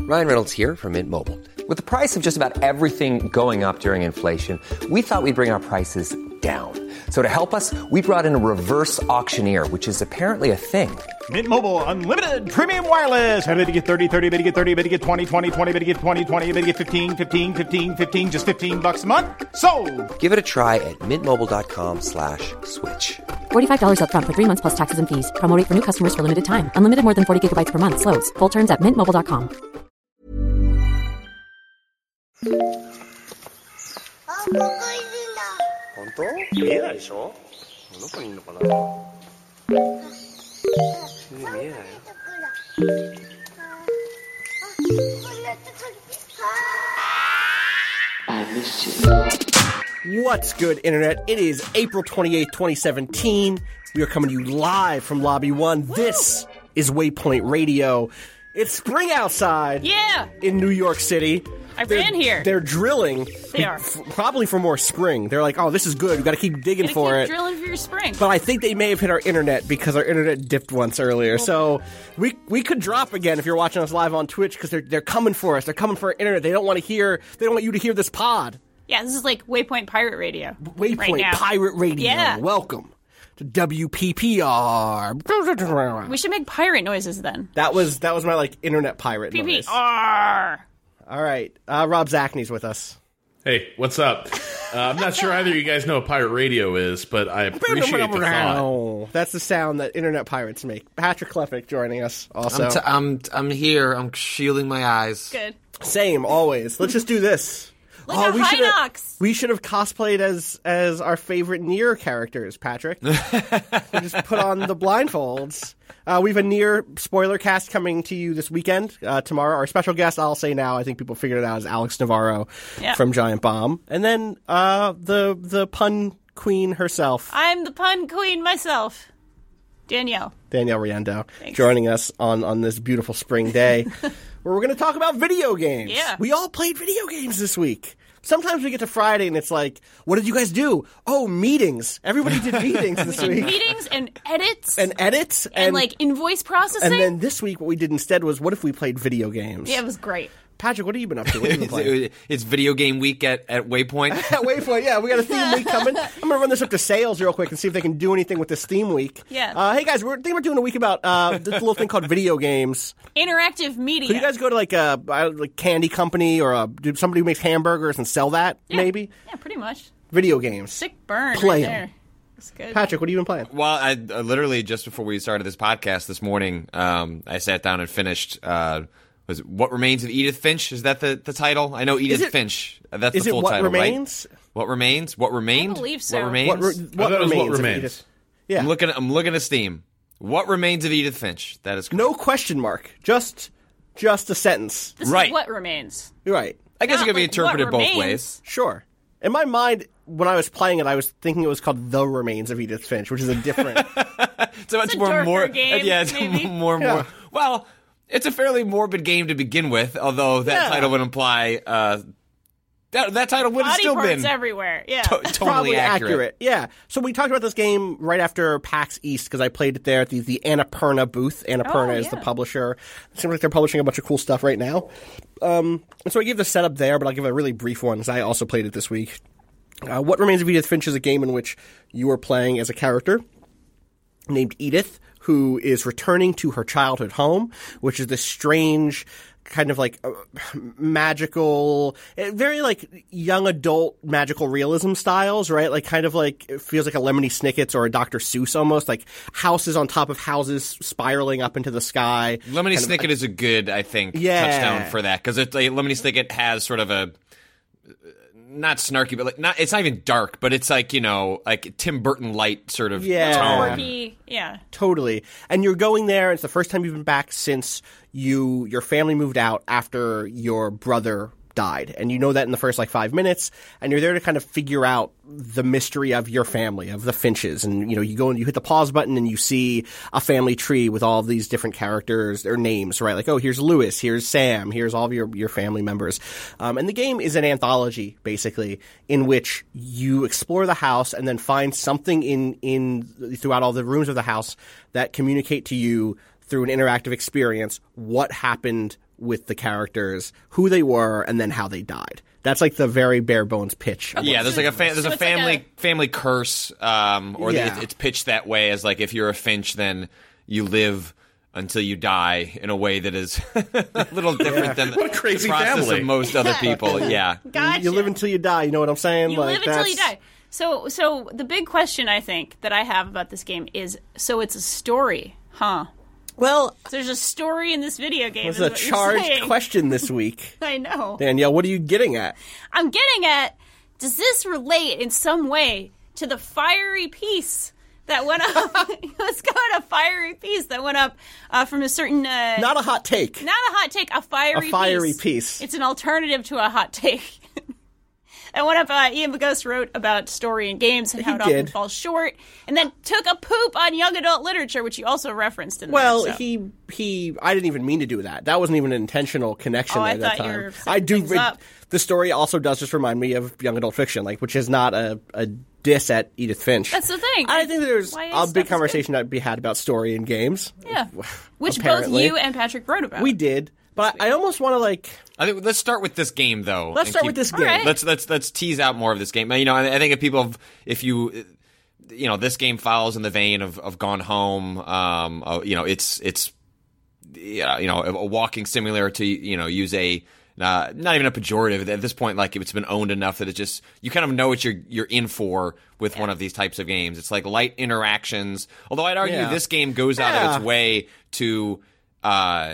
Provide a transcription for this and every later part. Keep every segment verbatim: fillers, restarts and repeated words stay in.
Ryan Reynolds here from Mint Mobile. With the price of just about everything going up during inflation, we thought we'd bring our prices down. So to help us, we brought in a reverse auctioneer, which is apparently a thing. Mint Mobile Unlimited Premium Wireless. How to get thirty, thirty, how to get thirty, how to get twenty, twenty, twenty, how to get twenty, twenty, how to get fifteen, fifteen, fifteen, fifteen, just fifteen bucks a month? Sold! Give it a try at mintmobile.com slash switch. forty-five dollars up front for three months plus taxes and fees. Promo rate for new customers for limited time. Unlimited more than forty gigabytes per month. Slows full terms at mint mobile dot com. 本当？見えないでしょ？どこにいるのかな？見えないよ。 What's good, Internet? It is April twenty-eighth, twenty seventeen. We are coming to you live from Lobby one. This is Waypoint Radio. It's spring outside. Yeah. In New York City. I they're, ran here. They're drilling. They are. F- probably for more spring. They're like, oh, this is good. We've got to keep digging Gotta for keep it. drilling for your spring. But I think they may have hit our internet because our internet dipped once earlier. So we we could drop again if you're watching us live on Twitch because they're they're coming for us. They're coming for our internet. They don't want to hear. They don't want you to hear this pod. Yeah, this is like Waypoint Pirate Radio. Waypoint right now. Pirate Radio. Yeah. Welcome to W P P R. We should make pirate noises then. That was that was my like internet pirate P P noise. R. All right, uh, Rob Zachney's with us. Hey, what's up? Uh, I'm not sure either of you guys know what pirate radio is, but I appreciate the thought. That's the sound that internet pirates make. Patrick Klepek joining us also. I'm, t- I'm, I'm here. I'm shielding my eyes. Good. Same, always. Let's just do this. Like oh, a we should Hinox. We should have cosplayed as as our favorite Nier characters, Patrick. We just put on the blindfolds. Uh, we have a Nier spoiler cast coming to you this weekend, uh, tomorrow. Our special guest, I'll say now, I think people figured it out, is Alex Navarro yeah. from Giant Bomb. And then uh, the the pun queen herself. I'm the pun queen myself. Danielle. Danielle Riendeau Thanks. joining us on, on this beautiful spring day where we're going to talk about video games. Yeah. We all played video games this week. Sometimes we get to Friday and it's like, what did you guys do? Oh, meetings. Everybody did meetings this we did week. meetings and edits. And edits. And, And, like invoice processing. and then this week what we did instead was, what if we played video games? Yeah, it was great. Patrick, what have you been up to? What have you been playing? It's video game week at, at Waypoint. At Waypoint, yeah. We got a theme week coming. I'm going to run this up to sales real quick and see if they can do anything with this theme week. Yeah. Uh, hey, guys, we're, I think we're doing a week about uh, this little thing called video games. Interactive media. Could you guys go to like a, a like candy company or a, somebody who makes hamburgers and sell that, yeah. maybe? Yeah, pretty much. Video games. Sick burn Play right 'em. there. That's good. Patrick, what have you been playing? Well, I uh, literally just before we started this podcast this morning, um, I sat down and finished. Uh, was it What Remains of Edith Finch? Is that the, the title? I know Edith it- Finch. That's Is the it full What title, Remains? right? What remains? What remained? I believe so. What remains? What, re- I what thought it was remains? What of Remains. Edith? Yeah. I'm looking. I'm looking at Steam. What remains of Edith Finch? That is correct. No question mark. Just, just a sentence. This right. is what remains. You're right. I guess Not it could be like interpreted what both remains. ways. Sure. In my mind, when I was playing it, I was thinking it was called The Remains of Edith Finch, which is a different. It's a much It's a more darker more. game, yeah, it's maybe. more Yeah. more. Well, it's a fairly morbid game to begin with, although that Yeah. title would imply uh, that that title would have Body still parts been everywhere. Yeah. to- totally Probably accurate. Yeah. So we talked about this game right after PAX East because I played it there at the, the Annapurna booth. Annapurna Oh, is the yeah. publisher. It seems like they're publishing a bunch of cool stuff right now. Um, and so I gave the setup there, but I'll give a really brief one because I also played it this week. Uh, What Remains of Edith Finch is a game in which you are playing as a character named Edith, who is returning to her childhood home, which is this strange kind of like uh, magical, eh, very like young adult magical realism styles, right? Like kind of like, it feels like a Lemony Snicket's or a Doctor Seuss almost, like houses on top of houses spiraling up into the sky. Lemony Kind of- Snicket is a good, I think, Yeah. touchdown for that because like, Lemony Snicket has sort of a not snarky, but like not. It's not even dark, but it's like you know, like Tim Burton light sort of Yeah. tone. Quirky. Yeah. Totally. And you're going there. It's the first time you've been back since you your family moved out after your brother died. And you know that in the first like five minutes. And you're there to kind of figure out the mystery of your family, of the Finches. And, you know, you go and you hit the pause button and you see a family tree with all of these different characters, their names, right? Like, oh, here's Lewis, here's Sam, here's all of your, your family members. Um, and the game is an anthology, basically, in which you explore the house and then find something in, in throughout all the rooms of the house that communicate to you through an interactive experience what happened with the characters, who they were, and then how they died. That's like the very bare bones pitch. Yeah, there's like a fa- there's So a it's like family a- family curse, um, or Yeah. the, it's pitched that way as like if you're a Finch, then you live until you die in a way that is a little different than What a crazy the process family. of most other people. Yeah, Gotcha. You live until you die. You know what I'm saying? You like, live until you that's- die. So, so the big question I think that I have about this game is: so it's a story, huh? Well, So there's a story in this video game. it's is a what you're charged saying. question this week. I know. Danielle, what are you getting at? I'm getting at: does this relate in some way to the fiery piece that went up? Let's go to a fiery piece that went up uh, from a certain. Uh, Not a hot take. Not a hot take, a fiery A fiery piece. piece. It's an alternative to a hot take. And one of uh, Ian Bagos wrote about story in games and how it He often did. falls short, and then took a poop on young adult literature, which you also referenced in Well, there. so. he he. I didn't even mean to do that. That wasn't even an intentional connection Oh, there I at that thought you time. were setting I do. things It, up. the story also does just remind me of young adult fiction, like which is not a, a diss at Edith Finch. That's the thing. I think there's Why is a stuff big is conversation to be had about story in games. Yeah. Which both apparently. you and Patrick wrote about. We did, but I, I almost want to like. I think let's start with this game though. Let's and start keep- with this All game. right. Let's let's let's tease out more of this game. You know, I, I think if people, have, if you, you know, this game follows in the vein of, of Gone Home. Um, uh, you know, it's it's, yeah, you know, a, a walking simulator to you know use a. Uh, not even a pejorative at this point. Like it's been owned enough that it just you kind of know what you're you're in for with yeah. one of these types of games. It's like light interactions. Although I'd argue Yeah. this game goes out Yeah. of its way to. Uh,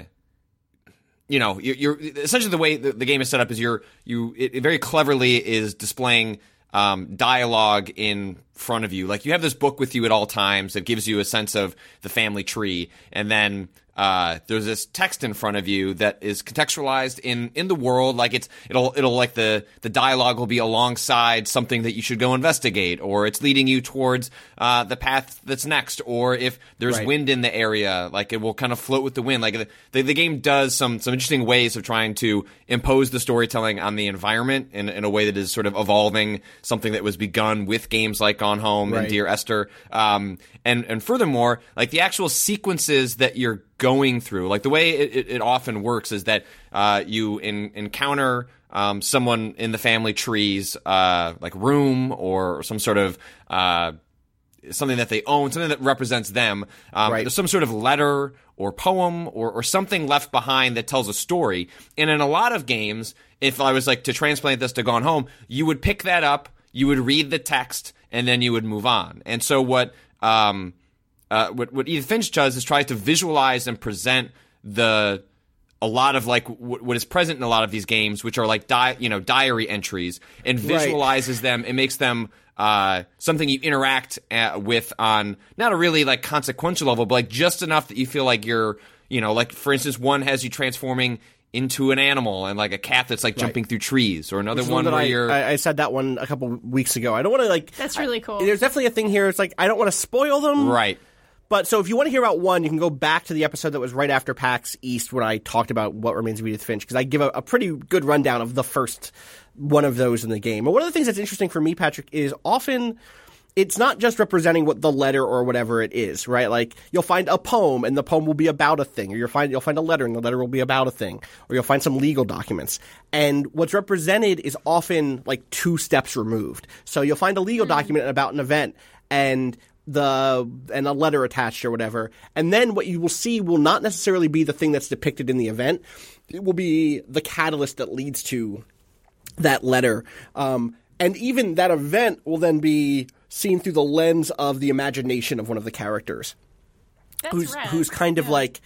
You know, you're, you're essentially the way the, the game is set up is you're you it, it very cleverly is displaying um, dialogue in front of you. Like you have this book with you at all times that gives you a sense of the family tree, and then uh, there's this text in front of you that is contextualized in, in the world. Like it's it'll it'll like the the dialogue will be alongside something that you should go investigate, or it's leading you towards uh, the path that's next, or if there's Right. wind in the area, like it will kind of float with the wind. Like the, the, the game does some some interesting ways of trying to impose the storytelling on the environment in, in a way that is sort of evolving something that was begun with games like Gone Home Right. and Dear Esther. Um, and and furthermore, like the actual sequences that you're going through, like the way it, it, it often works is that uh, you in, encounter um, someone in the family tree's uh, like room or some sort of uh, something that they own, something that represents them. Um, Right. There's some sort of letter or poem or, or something left behind that tells a story. And in a lot of games, if I was like to transplant this to Gone Home, you would pick that up, you would read the text, and then you would move on. And so what um, uh, what, what Edith Finch does is tries to visualize and present the a lot of like w- what is present in a lot of these games, which are like di- you know diary entries, and Right. visualizes them and makes them uh, something you interact uh, with on not a really like consequential level, but like just enough that you feel like you're you know like for instance, one has you transforming into an animal and like a cat that's like jumping through trees, or another Which is one that where I, you're I, I said that one a couple weeks ago. I don't want to like. That's really cool. I, there's definitely a thing here. It's like I don't want to spoil them. right. But so if you want to hear about one, you can go back to the episode that was right after PAX East when I talked about What Remains of Edith Finch, because I give a, a pretty good rundown of the first one of those in the game. And one of the things that's interesting for me, Patrick, is often it's not just representing what the letter or whatever it is, right? Like you'll find a poem and the poem will be about a thing, or you'll find you'll find a letter and the letter will be about a thing, or you'll find some legal documents. And what's represented is often like two steps removed. So you'll find a legal document about an event and the and a letter attached or whatever, and then what you will see will not necessarily be the thing that's depicted in the event. It will be the catalyst that leads to that letter, um, and even that event will then be seen through the lens of the imagination of one of the characters, That's who's rad. who's kind of Yeah. like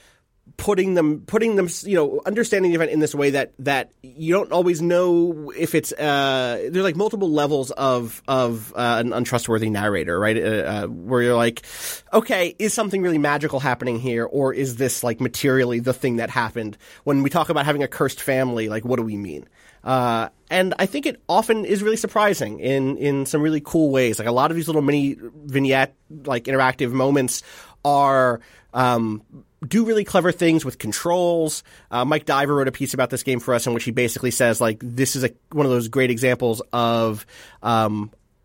putting them putting them you know understanding the event in this way that that you don't always know if it's uh there's like multiple levels of of uh, an untrustworthy narrator, right? uh, uh, where you're like, okay, is something really magical happening here, or is this like materially the thing that happened? When we talk about having a cursed family, like what do we mean? Uh, and I think it often is really surprising in, in some really cool ways. Like a lot of these little mini vignette, like interactive moments are, um, do really clever things with controls. Uh, Mike Diver wrote a piece about this game for us in which he basically says, like, this is a, one of those great examples of, um,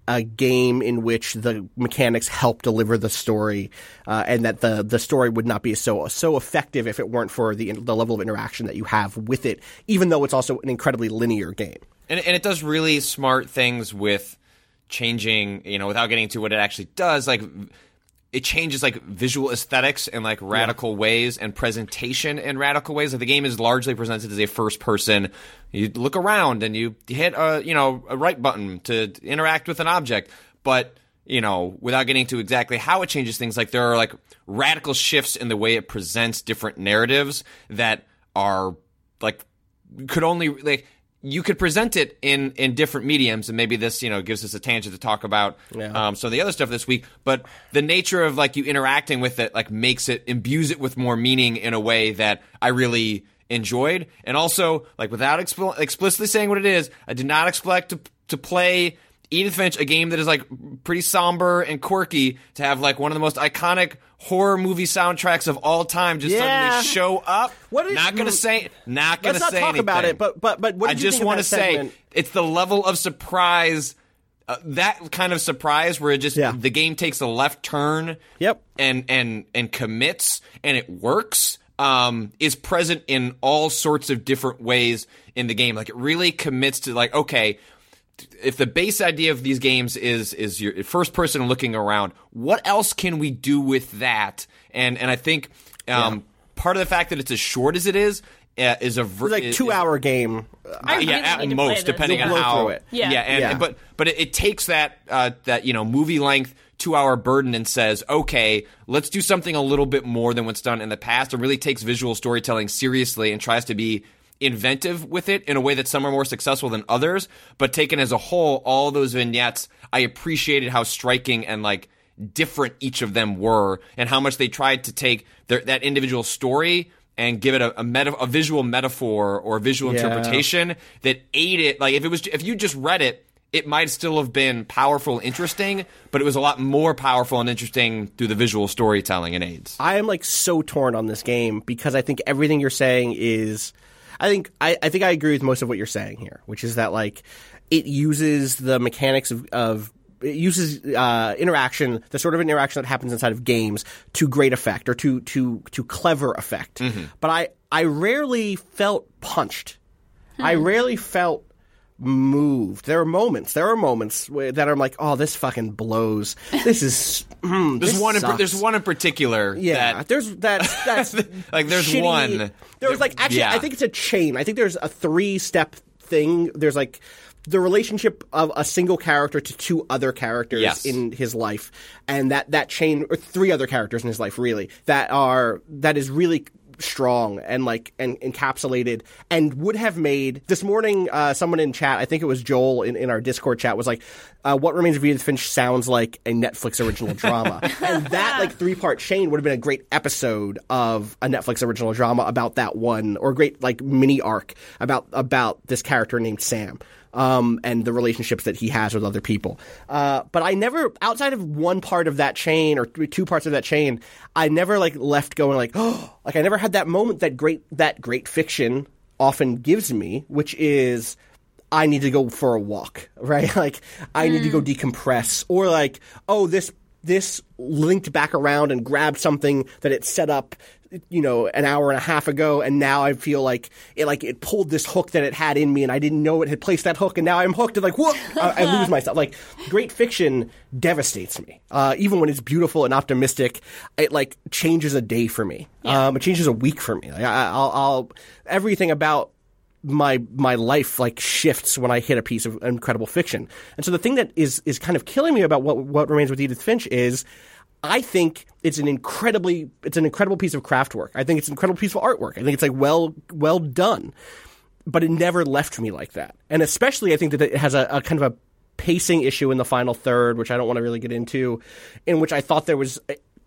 a game in which the mechanics help deliver the story, uh, and that the the story would not be so so effective if it weren't for the the level of interaction that you have with it, even though it's also an incredibly linear game. And, and it does really smart things with changing, you know, without getting into what it actually does, like it changes like visual aesthetics in like radical yeah. ways and presentation in radical ways. Like the game is largely presented as a first person. You look around and you hit a, you know, a right button to interact with an object, but you know, without getting into exactly how it changes things, like there are like radical shifts in the way it presents different narratives that are like could only like you could present it in, in different mediums, and maybe this, you know, gives us a tangent to talk about yeah. um, some of the other stuff this week. But the nature of like you interacting with it, like makes it imbues it with more meaning in a way that I really enjoyed. And also, like without expl- explicitly saying what it is, I did not expect to to play Edith Finch, a game that is like pretty somber and quirky, to have like one of the most iconic horror movie soundtracks of all time just yeah. suddenly show up. What is, not gonna say, not gonna let's not say talk anything about it. But but but what I did you just want to say it's the level of surprise, uh, that kind of surprise where it just yeah. the game takes a left turn. Yep. and and and commits and it works. Um, is present in all sorts of different ways in the game. Like it really commits to like, okay, if the base idea of these games is is your first person looking around, what else can we do with that? And and I think um, yeah. part of the fact that it's as short as it is uh, is a ver- it's like is, two hour game. I really yeah, at need to most, play this. depending You'll on blow how. through it. Yeah. yeah, and, Yeah. and- but but it, it takes that uh, that you know movie length two hour burden and says, okay, let's do something a little bit more than what's done in the past. It really takes visual storytelling seriously and tries to be inventive with it in a way that some are more successful than others. But taken as a whole, all those vignettes, I appreciated how striking and like different each of them were, and how much they tried to take their, that individual story and give it a, a, meta, a visual metaphor or a visual Yeah. interpretation that aided it. Like if it was, if you just read it, it might still have been powerful and interesting, but it was a lot more powerful and interesting through the visual storytelling and aids. I am like so torn on this game because I think everything you're saying is, I think I, I think I agree with most of what you're saying here, which is that like it uses the mechanics of, of it uses uh, interaction, the sort of interaction that happens inside of games, to great effect or to to to clever effect. Mm-hmm. But I I rarely felt punched. Hmm. I rarely felt moved. There are moments. There are moments where, that I'm like, oh, this fucking blows. This is. Mm, there's this one. In, sucks. there's one in particular. Yeah, that, there's that. That's like there's shitty. one. There was like actually, yeah. I think it's a chain. I think there's a three step thing. There's like the relationship of a single character to two other characters yes. in his life, and that that chain, or three other characters in his life, really, that are that is really strong and like and encapsulated and would have made this morning uh someone in chat, I think it was Joel in, in our Discord chat, was like uh What Remains of Edith Finch sounds like a Netflix original drama. And that like three part chain would have been a great episode of a Netflix original drama about that one, or a great like mini arc about about this character named Sam. Um, and the relationships that he has with other people. Uh, but I never, outside of one part of that chain or two parts of that chain, I never like left going like, oh, like I never had that moment that great, that great fiction often gives me, which is I need to go for a walk, right? Like I mm. need to go decompress, or like, oh, this, this linked back around and grabbed something that it set up, you know, an hour and a half ago, and now I feel like it like it pulled this hook that it had in me, and I didn't know it had placed that hook, and now I'm hooked, and like, whoop, I, I lose myself. Like, great fiction devastates me. Uh, even when it's beautiful and optimistic, it like changes a day for me. Yeah. Um, it changes a week for me. Like, I, I'll, I'll everything about my my life like shifts when I hit a piece of incredible fiction. And so the thing that is is kind of killing me about what what Remains with Edith Finch is, I think it's an incredibly it's an incredible piece of craft work. I think it's an incredible piece of artwork. I think it's like well well done, but it never left me like that. And especially, I think that it has a, a kind of a pacing issue in the final third, which I don't want to really get into, in which I thought there was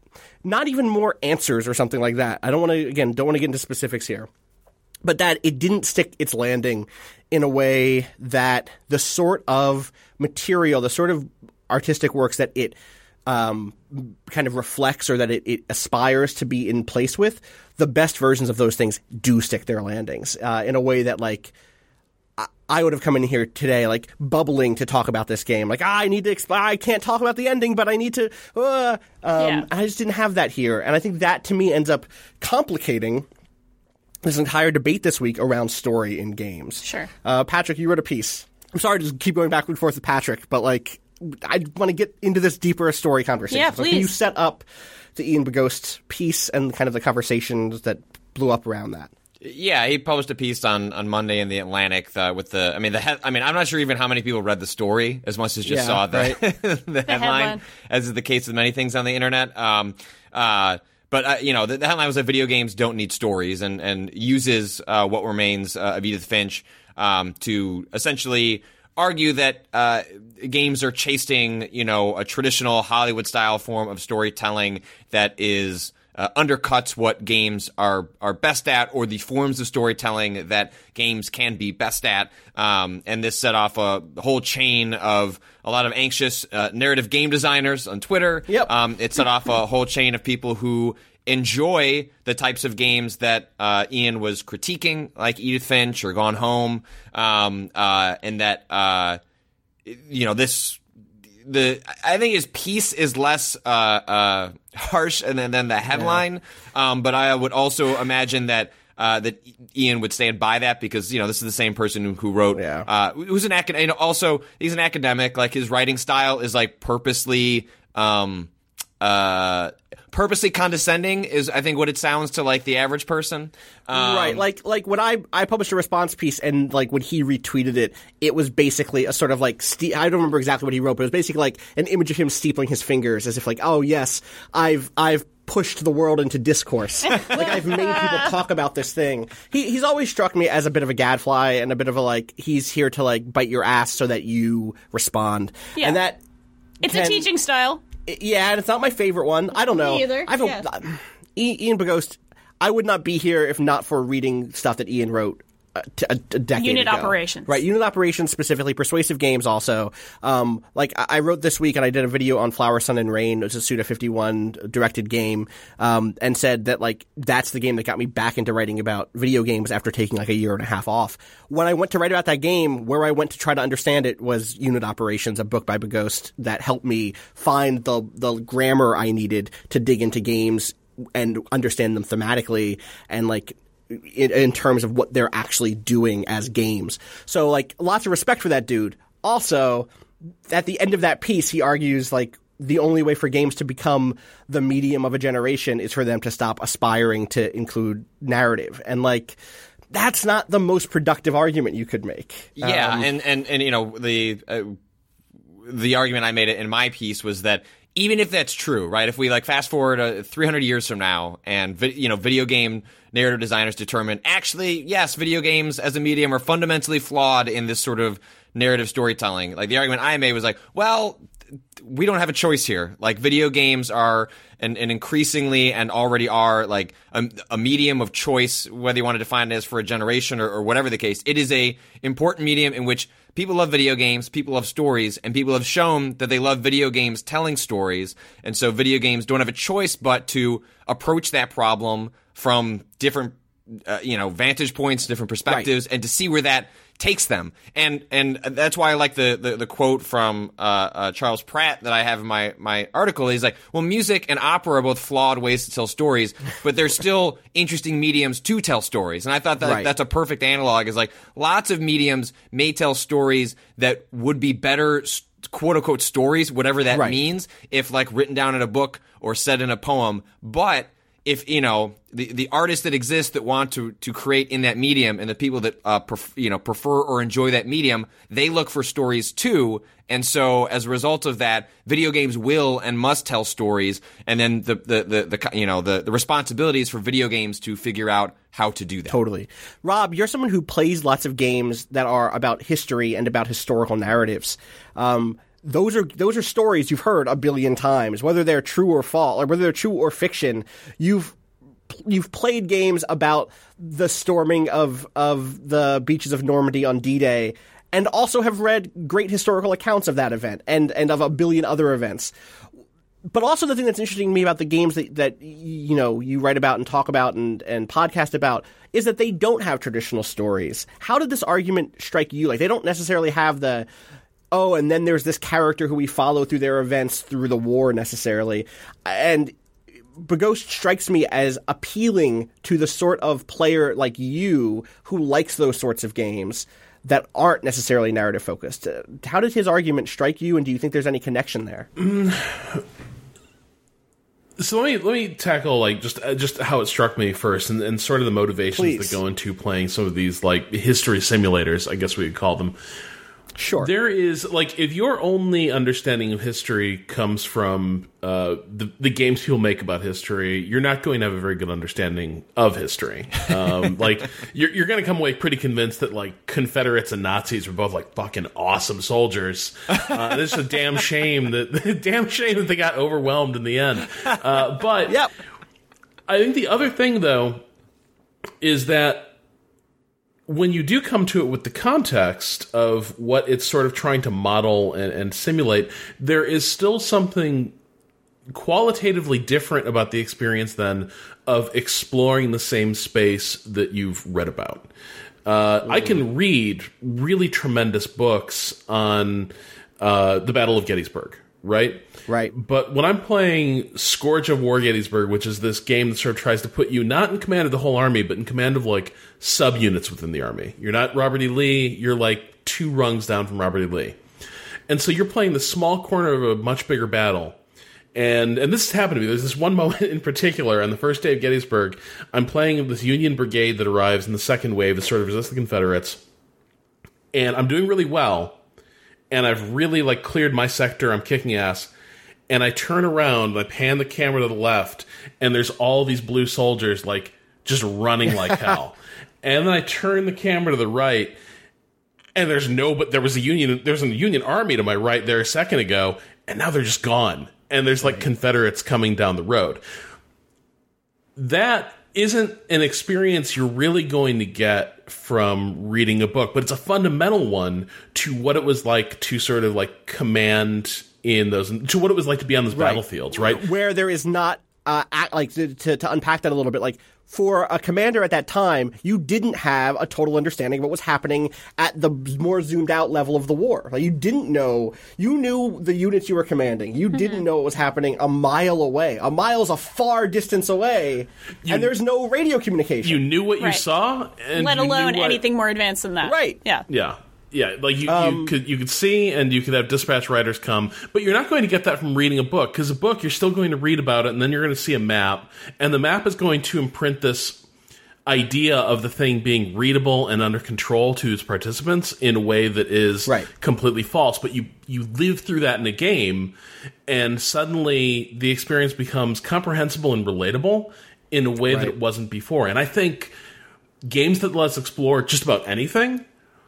not even more answers or something like that. I don't want to again don't want to get into specifics here, but that it didn't stick its landing in a way that the sort of material, the sort of artistic works that it Um, kind of reflects or that it, it aspires to be in place with, the best versions of those things do stick their landings uh, in a way that like I would have come in here today, like, bubbling to talk about this game. Like, ah, I need to exp- I can't talk about the ending, but I need to, uh, um, Yeah. I just didn't have that here. And I think that, to me, ends up complicating this entire debate this week around story in games. Sure. Uh, Patrick, you wrote a piece. I'm sorry to just keep going back and forth with Patrick, but, like, I want to get into this deeper story conversation. Yeah, So can you please. set up the Ian Bagost's piece and kind of the conversations that blew up around that? Yeah, he published a piece on, on Monday in the Atlantic uh, with the. I mean, the. He- I mean, I'm not sure even how many people read the story as much as just Yeah, saw the, right. the, headline, headline. as is the case with many things on the internet. Um, uh, but uh, you know, the, the headline was that video games don't need stories, and and uses uh, What Remains uh, of Edith Finch um, to essentially argue that uh, games are chasing, you know, a traditional Hollywood-style form of storytelling that is. Uh, undercuts what games are are best at, or the forms of storytelling that games can be best at. Um, and this set off a whole chain of a lot of anxious uh, narrative game designers on Twitter. Yep. Um, it set off a whole chain of people who enjoy the types of games that uh, Ian was critiquing, like Edith Finch or Gone Home, um, uh, and that uh, you know this. The I think his piece is less uh, uh, harsh than, than the headline, yeah. um, but I would also imagine that uh, that Ian would stand by that because you know this is the same person who, who wrote. Yeah. Uh, who's an academic. You know, also, he's an academic. Like his writing style is like purposely. Um, uh, purposely condescending is, I think, what it sounds to like the average person. Um, right, like like when I I published a response piece and like when he retweeted it, it was basically a sort of like ste- I don't remember exactly what he wrote, but it was basically like an image of him steepling his fingers as if like, oh yes, I've I've pushed the world into discourse. Like I've made people talk about this thing. He he's always struck me as a bit of a gadfly and a bit of a like he's here to like bite your ass so that you respond. Yeah. And that It's can, a teaching style. Yeah, and it's not my favorite one. I don't know. Me either. I've Yeah. a, Ian Bagost, I would not be here if not for reading stuff that Ian wrote a, a, a decade Unit ago. Operations. Right, Unit Operations specifically, Persuasive Games also. Um, like, I, I wrote this week and I did a video on Flower, Sun, and Rain. It was a Suda fifty-one directed game, um, and said that, like, that's the game that got me back into writing about video games after taking, like, a year and a half off. When I went to write about that game, where I went to try to understand it was Unit Operations, a book by Bagost that helped me find the, the grammar I needed to dig into games and understand them thematically and, like, In, in terms of what they're actually doing as games. So, like, lots of respect for that dude. Also, at the end of that piece, he argues, like, the only way for games to become the medium of a generation is for them to stop aspiring to include narrative. And, like, that's not the most productive argument you could make. Yeah, Um, and, and, and, you know, the uh, the argument I made in my piece was that even if that's true, right? If we like fast forward uh, three hundred years from now, and vi- you know, video game narrative designers determine actually, yes, video games as a medium are fundamentally flawed in this sort of narrative storytelling. Like the argument I made was like, well, we don't have a choice here. Like video games are an, an increasingly and already are like a, a medium of choice, whether you want to define it as for a generation or, or whatever the case. It is a important medium in which people love video games, people love stories, and people have shown that they love video games telling stories. And so video games don't have a choice but to approach that problem from different, uh, you know, vantage points, different perspectives, right. and to see where that takes them. And and that's why I like the, the, the quote from uh, uh, Charles Pratt that I have in my, my article. He's like, well, music and opera are both flawed ways to tell stories, but they're still interesting mediums to tell stories. And I thought that right. that's a perfect analog. Is like lots of mediums may tell stories that would be better, quote unquote, stories, whatever that right. means, if like written down in a book or said in a poem. But if, you know, the, the artists that exist that want to, to create in that medium and the people that, uh, pref- you know, prefer or enjoy that medium, they look for stories too. And so as a result of that, video games will and must tell stories. And then the, the, the, the you know, the, the responsibilities for video games to figure out how to do that. Totally. Rob, you're someone who plays lots of games that are about history and about historical narratives. Um, Those are those are stories you've heard a billion times, whether they're true or false, or whether they're true or fiction. You've you've played games about the storming of of the beaches of Normandy on D-Day, and also have read great historical accounts of that event and and of a billion other events. but also the thing that's interesting to me about the games that, that you know you write about and talk about and, and podcast about is that they don't have traditional stories. How did this argument strike you? Like, they don't necessarily have the, oh, and then there's this character who we follow through their events through the war necessarily. And Boghost strikes me as appealing to the sort of player like you who likes those sorts of games that aren't necessarily narrative focused. Uh, how did his argument strike you, and do you think there's any connection there? Mm. So let me let me tackle like just uh, just how it struck me first, and, and sort of the motivations Please. that go into playing some of these like history simulators, I guess we would call them. Sure. There is, like, if your only understanding of history comes from uh, the, the games people make about history, you're not going to have a very good understanding of history. Um, like, you're, you're going to come away pretty convinced that, like, Confederates and Nazis were both, like, fucking awesome soldiers. Uh, it's a damn shame that, damn shame that they got overwhelmed in the end. Uh, but yep. I think the other thing, though, is that when you do come to it with the context of what it's sort of trying to model and, and simulate, there is still something qualitatively different about the experience then of exploring the same space that you've read about. Uh, I can read really tremendous books on uh, the Battle of Gettysburg, right? Right. But when I'm playing Scourge of War Gettysburg, which is this game that sort of tries to put you not in command of the whole army, but in command of, like, subunits within the army. You're not Robert E. Lee, you're, like, two rungs down from Robert E. Lee. And so you're playing the small corner of a much bigger battle. And and this has happened to me. There's this one moment in particular, on the first day of Gettysburg, I'm playing this Union brigade that arrives in the second wave to sort of resist the Confederates. And I'm doing really well. And I've really, like, cleared my sector. I'm kicking ass. And I turn around, and I pan the camera to the left, and there's all these blue soldiers, like, just running like hell. And then I turn the camera to the right, and there's no, but there was a Union, there's a Union army to my right there a second ago, and now they're just gone. And there's, like, Confederates coming down the road. That isn't an experience you're really going to get from reading a book, but it's a fundamental one to what it was like to sort of, like, command in those, to what it was like to be on those right. battlefields, right? Where there is not, uh, act, like, to, to, to unpack that a little bit, like, for a commander at that time, you didn't have a total understanding of what was happening at the more zoomed out level of the war. Like, you didn't know, you knew the units you were commanding. You mm-hmm. didn't know what was happening a mile away. A mile is a far distance away, you, and there's no radio communication. You knew what right. you saw, and let you alone what, anything more advanced than that. Right. Yeah. Yeah. Yeah, like you, um, you could you could see, and you could have dispatch riders come, but you're not going to get that from reading a book, because a book you're still going to read about it, and then you're going to see a map, and the map is going to imprint this idea of the thing being readable and under control to its participants in a way that is right. completely false. But you you live through that in a game, and suddenly the experience becomes comprehensible and relatable in a way right. that it wasn't before. And I think games that let us explore just about anything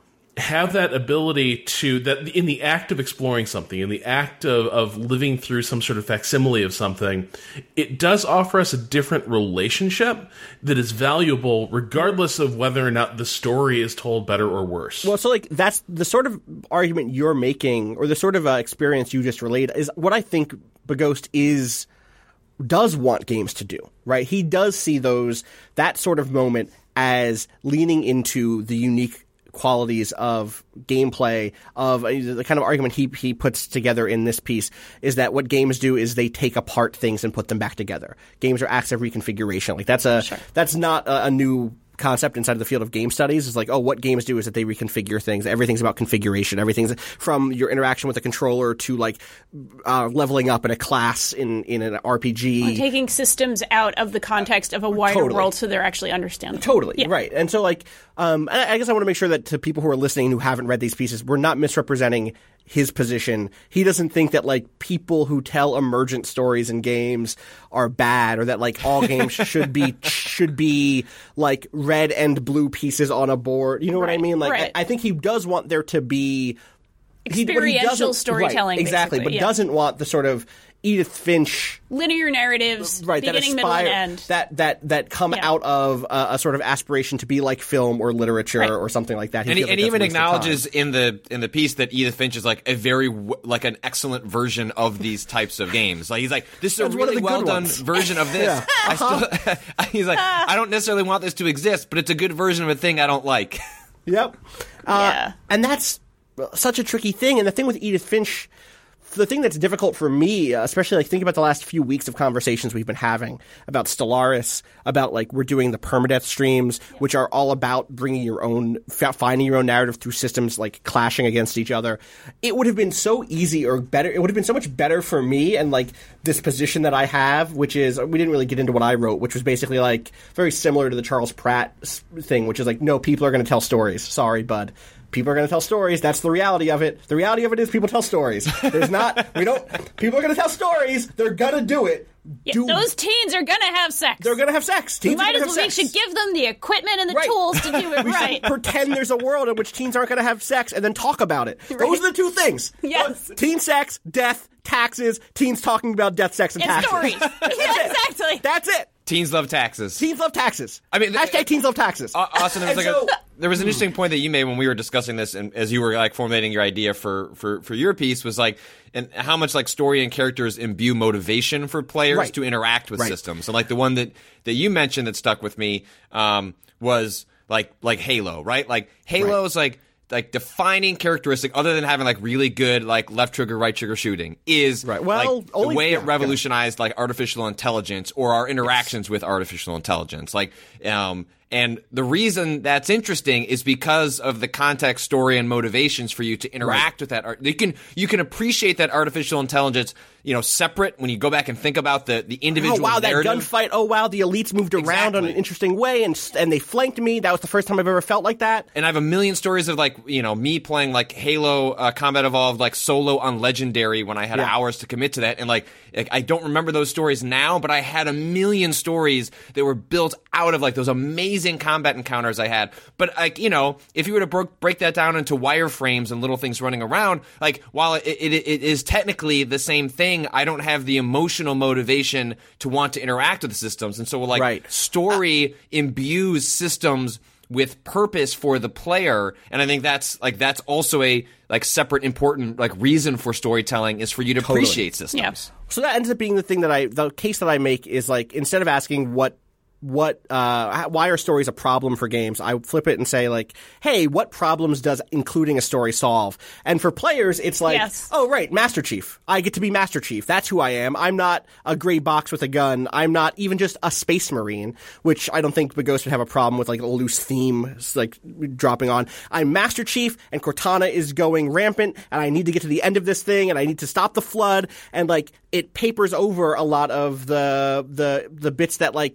have that ability to, that in the act of exploring something, in the act of, of living through some sort of facsimile of something, it does offer us a different relationship that is valuable regardless of whether or not the story is told better or worse. Well, so, like, that's the sort of argument you're making, or the sort of uh, experience you just relayed, is what I think Boghost is, does want games to do, right? He does see those, that sort of moment as leaning into the unique qualities of gameplay, of the kind of argument he he puts together in this piece is that what games do is they take apart things and put them back together. Games are acts of reconfiguration. Like, that's a sure. that's not a, a new concept inside of the field of game studies. It's like, oh, what games do is that they reconfigure things. Everything's about configuration. Everything's from your interaction with a controller to, like, uh, leveling up in a class in, in an R P G. Or taking systems out of the context of a wider Totally. world so they're actually understandable. Totally, yeah. right. And so, like, um, I, I guess I want to make sure that to people who are listening who haven't read these pieces, we're not misrepresenting his position. He doesn't think that, like, people who tell emergent stories in games are bad, or that, like, all games should be should be like red and blue pieces on a board. You know right, what I mean? Like, right. I, I think he does want there to be experiential he, he storytelling, right, exactly, but yeah. doesn't want the sort of Edith Finch linear narratives, right, beginning, that middle, aspire, and end. That that that come Yeah. out of uh, a sort of aspiration to be like film or literature Right. or something like that. He And he, feels and like he even that's a waste of acknowledges time. in the in the piece that Edith Finch is like a very w- like an excellent version of these types of games. Like he's like, this is a That's one of really the good well done ones. version of this. Yeah. I still, he's like, I don't necessarily want this to exist, but it's a good version of a thing I don't like. Yep. Uh, Yeah. And that's such a tricky thing. And the thing with Edith Finch, the thing that's difficult for me, uh, especially like think about the last few weeks of conversations we've been having about Stellaris, about like we're doing the permadeath streams, which are all about bringing your own, fa- finding your own narrative through systems like clashing against each other. It would have been so easy or better. It would have been so much better for me and like this position that I have, which is, we didn't really get into what I wrote, which was basically like very similar to the Charles Pratt s- thing, which is like, no, people are going to tell stories. Sorry, bud. People are going to tell stories. That's the reality of it. The reality of it is people tell stories. There's not, we don't, people are going to tell stories. They're going to do it. Yeah, Do- those teens are gonna have sex. They're going to have sex. we Teens are might gonna as have well. We sex. should give them the equipment and the Right. tools to do it We right. should pretend there's a world in which teens aren't going to have sex and then talk about it. Right. Those are the two things. Yes. Teen sex, death, taxes, teens talking about death, sex, and, And taxes. stories. Yeah, exactly. That's it. Teens love taxes. Teens love taxes. I mean, hashtag th- teens love taxes. Uh, Austin, there was, And like so- a, there was an interesting point that you made when we were discussing this, and as you were like formulating your idea for, for, for your piece, was like, and how much like story and characters imbue motivation for players Right. to interact with Right. systems. And like the one that, that you mentioned that stuck with me um, was like like Halo, right? Like Halo is like like defining characteristic other than having like really good like left trigger right trigger shooting is Right. Well, like, only- the way yeah, it revolutionized like artificial intelligence or our interactions with artificial intelligence. Like um and the reason that's interesting is because of the context, story, and motivations for you to interact with that art. You can you can appreciate that artificial intelligence, you know, separate when you go back and think about the the individual Oh wow, that narrative. gunfight! Oh wow, the elites moved around on an Exactly. interesting way, and and they flanked me. That was the first time I've ever felt like that. And I have a million stories of like, you know, me playing like Halo uh, Combat Evolved like solo on Legendary when I had Yeah. hours to commit to that. And like, like, I don't remember those stories now, but I had a million stories that were built out of like those amazing combat encounters I had. But like, you know, if you were to bro- break that down into wireframes and little things running around, like while it, it, it is technically the same thing, I don't have the emotional motivation to want to interact with the systems. And so like Right. story imbues systems with purpose for the player, and I think that's like that's also a like separate important like reason for storytelling is for you to appreciate systems. Yeah. So that ends up being the thing that I, the case that I make is like, instead of asking what, what, uh, why are stories a problem for games, I flip it and say like, hey, what problems does including a story solve? And for players, it's like, Yes. oh, right, Master Chief. I get to be Master Chief. That's who I am. I'm not a gray box with a gun. I'm not even just a space marine, which I don't think Ghost would have a problem with like a loose theme like dropping on. I'm Master Chief and Cortana is going rampant and I need to get to the end of this thing and I need to stop the flood, and like it papers over a lot of the the the bits that like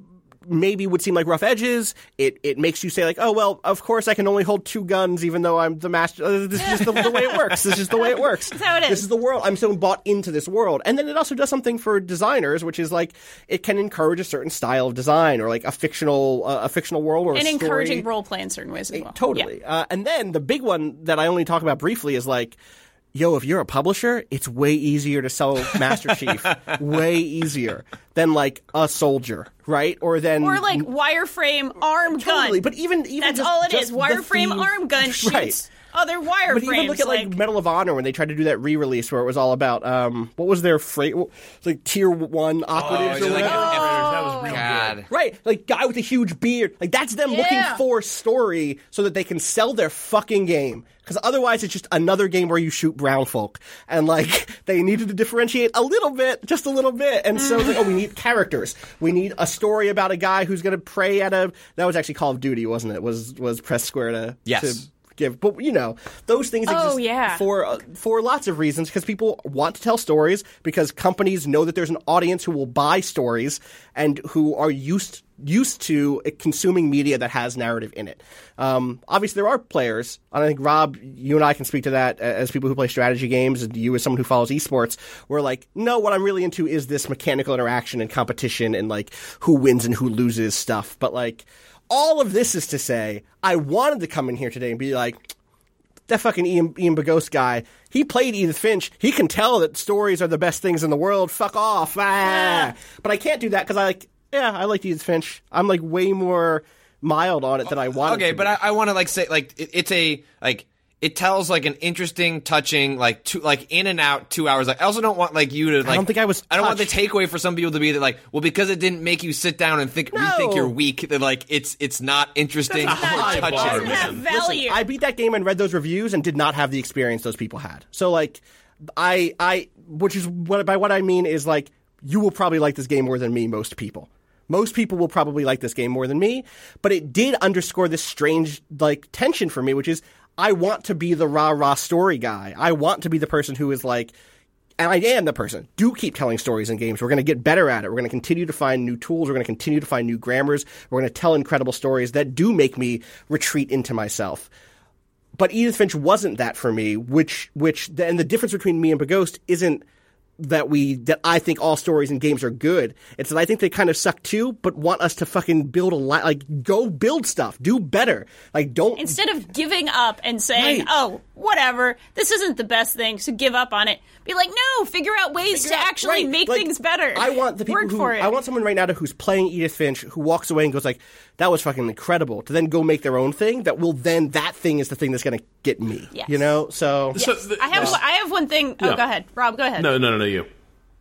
maybe would seem like rough edges. It it makes you say like, oh well, of course I can only hold two guns even though I'm the master. Uh, this is just the, the way it works. This is the way it works. That's how it is. This is the world. I'm so bought into this world. And then it also does something for designers, which is like it can encourage a certain style of design or like a fictional uh, a fictional world or And a story. encouraging role play in certain ways as well. Totally. Yeah. Uh, and then the big one that I only talk about briefly is like, yo, if you're a publisher, it's way easier to sell Master Chief. Way easier than like a soldier, right? Or then Or like wireframe arm totally. gun. But even even That's just, all it just is. the Wireframe theme- arm gun shoots Right. other wireframes. But even look at like, Medal of Honor when they tried to do that re-release where it was all about um what was their freight like tier one operatives Oh, or like- whatever. That was real God. good. Right, like guy with a huge beard. Like that's them looking Yeah. for story so that they can sell their fucking game. Because otherwise, it's just another game where you shoot brown folk, and like they needed to differentiate a little bit, just a little bit. And so, it's like, oh, we need characters. We need a story about a guy who's going to pray at a. That was actually Call of Duty, wasn't it? Was was Press Square to Yes. to give? But you know, those things Oh, exist yeah. for uh, for lots of reasons. Because people want to tell stories. Because companies know that there's an audience who will buy stories and who are used. used to consuming media that has narrative in it. Um, obviously, there are players, and I think, Rob, you and I can speak to that as people who play strategy games, and you as someone who follows esports, where like, no, what I'm really into is this mechanical interaction and competition and like who wins and who loses stuff. But like, all of this is to say, I wanted to come in here today and be like, that fucking Ian, Ian Bogost guy, he played Edith Finch. He can tell that stories are the best things in the world. Fuck off. Ah. Yeah. But I can't do that because I like, yeah, I like Edith Finch. I'm like way more mild on it than I want. Okay, to but be. I, I want to like say like it, it's a like it tells like an interesting, touching, like two, like in and out two hours. Like I also don't want like you to like. I don't think I was. I don't want the touched. takeaway for some people to be that like, well, because it didn't make you sit down and think, No. rethink you're weak. That like it's it's not interesting. That's a high or touching. bar, doesn't have man. value. Listen, I beat that game and read those reviews and did not have the experience those people had. So like, I I which is what by what I mean is like you will probably like this game more than me. Most people. Most people will probably like this game more than me, but it did underscore this strange like tension for me, which is I want to be the rah-rah story guy. I want to be the person who is like, and I am the person, do keep telling stories in games. We're going to get better at it. We're going to continue to find new tools. We're going to continue to find new grammars. We're going to tell incredible stories that do make me retreat into myself. But Edith Finch wasn't that for me, which, which, and the difference between me and Bogost isn't that we that I think all stories and games are good. It's that I think they kind of suck too, but want us to fucking build a lot. Like, go build stuff, do better. Like, don't Instead of giving up and saying, Right. "Oh, whatever, this isn't the best thing," so give up on it. Be like, "No, figure out ways Figure to out- actually right, make like, things better." I want the people Work who for it. I want someone right now to, who's playing Edith Finch who walks away and goes like, "That was fucking incredible," to then go make their own thing. That will then that thing is the thing that's going to get me. Yes. You know, so So Yes. the- I have. I have one thing. Oh, Yeah. go ahead, Rob. Go ahead. No, no, no, no, you.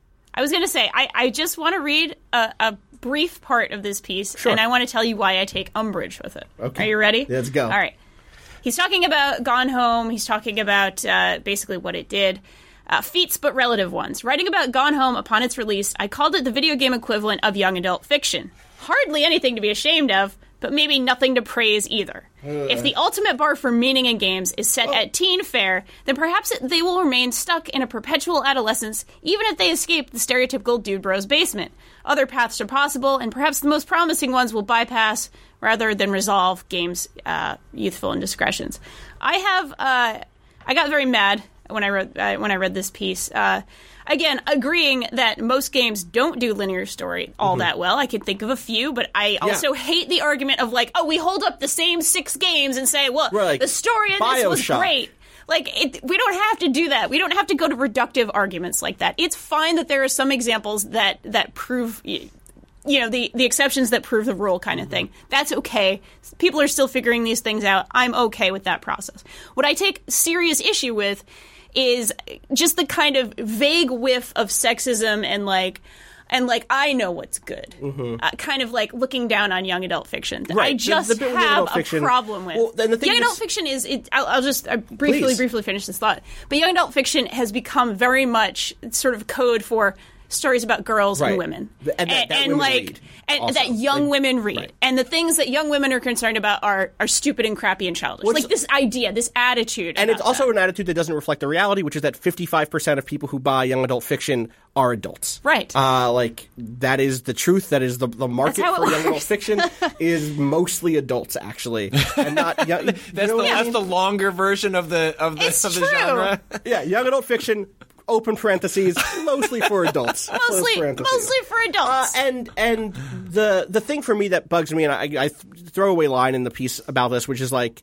I was going to say, I, I just want to read a, a brief part of this piece, Sure. and I want to tell you why I take umbrage with it. Okay. Are you ready? Let's go. All right. He's talking about Gone Home. He's talking about uh, basically what it did. Uh, feats, but relative ones. Writing about Gone Home upon its release, I called it the video game equivalent of young adult fiction. Hardly anything to be ashamed of, but maybe nothing to praise either. If the ultimate bar for meaning in games is set at teen fare, then perhaps it, they will remain stuck in a perpetual adolescence, even if they escape the stereotypical dude bro's basement. Other paths are possible, and perhaps the most promising ones will bypass rather than resolve games' uh, youthful indiscretions. I have, uh, I got very mad when I read uh, when I read this piece. Uh, Again, agreeing that most games don't do linear story all Mm-hmm. that well. I can think of a few, but I also hate the argument of like, oh, we hold up the same six games and say, well, Right, like the story in this was BioShock. great. Like, it, we don't have to do that. We don't have to go to reductive arguments like that. It's fine that there are some examples that, that prove, you know, the, the exceptions that prove the rule kind of Mm-hmm. thing. That's okay. People are still figuring these things out. I'm okay with that process. What I take serious issue with is just the kind of vague whiff of sexism and like and like I know what's good, uh, kind of like looking down on young adult fiction. that Right. I The- just the bit with young have adult a fiction- problem with. Well, then the thing young that's- adult fiction is it, I'll, I'll just uh, briefly Please. briefly finish this thought. But young adult fiction has become very much sort of code for stories about girls Right. and women, The- and that- that women like read and also. that young Like- women read, right. and the things that young women are concerned about are are stupid and crappy and childish. Well, like it's- this idea, this attitude, And it's about also that. an attitude that doesn't reflect the reality, which is that fifty-five percent of people who buy young adult fiction are adults. Right. Uh, like, that is the truth. That is the, the market how it for young adult works. fiction is mostly adults, actually. And not young. That's you know the what I that's mean? the longer version of the of the, It's of the true. genre. Yeah, young adult fiction, open parentheses, mostly for adults. Close mostly parentheses. mostly for Uh, adults. and and the the thing for me that bugs me, and I, I throw away line in the piece about this, which is like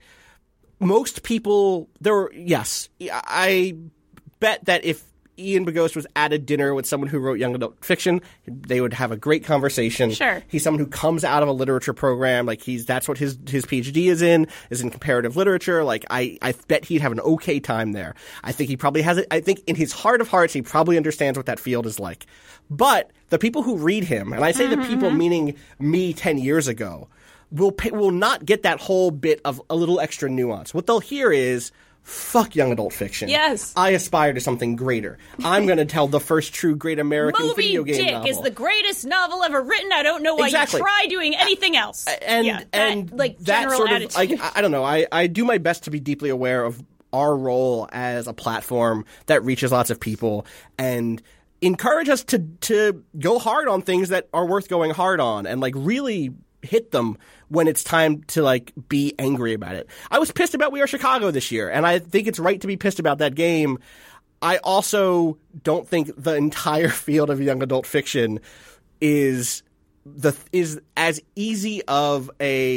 most people. There were yes, I bet that if Ian Bogost was at a dinner with someone who wrote young adult fiction, they would have a great conversation. Sure. He's someone who comes out of a literature program, like he's that's what his his PhD is in, is in comparative literature. Like I, I bet he'd have an okay time there. I think he probably has it. I think in his heart of hearts, he probably understands what that field is like. But the people who read him, and I say the people meaning me ten years ago, will pay, will not get that whole bit of a little extra nuance. What they'll hear is, fuck young adult fiction. Yes. I aspire to something greater. I'm going to tell the first true great American Moby video game Dick novel. is the greatest novel ever written. I don't know why Exactly. you try doing anything else. and yeah, that, and like that general sort attitude. of like I, I don't know. I, I do my best to be deeply aware of our role as a platform that reaches lots of people and encourage us to to go hard on things that are worth going hard on and like really hit them when it's time to like be angry about it. I was pissed about We Are Chicago this year, and I think it's right to be pissed about that game. I also don't think the entire field of young adult fiction is the is as easy of a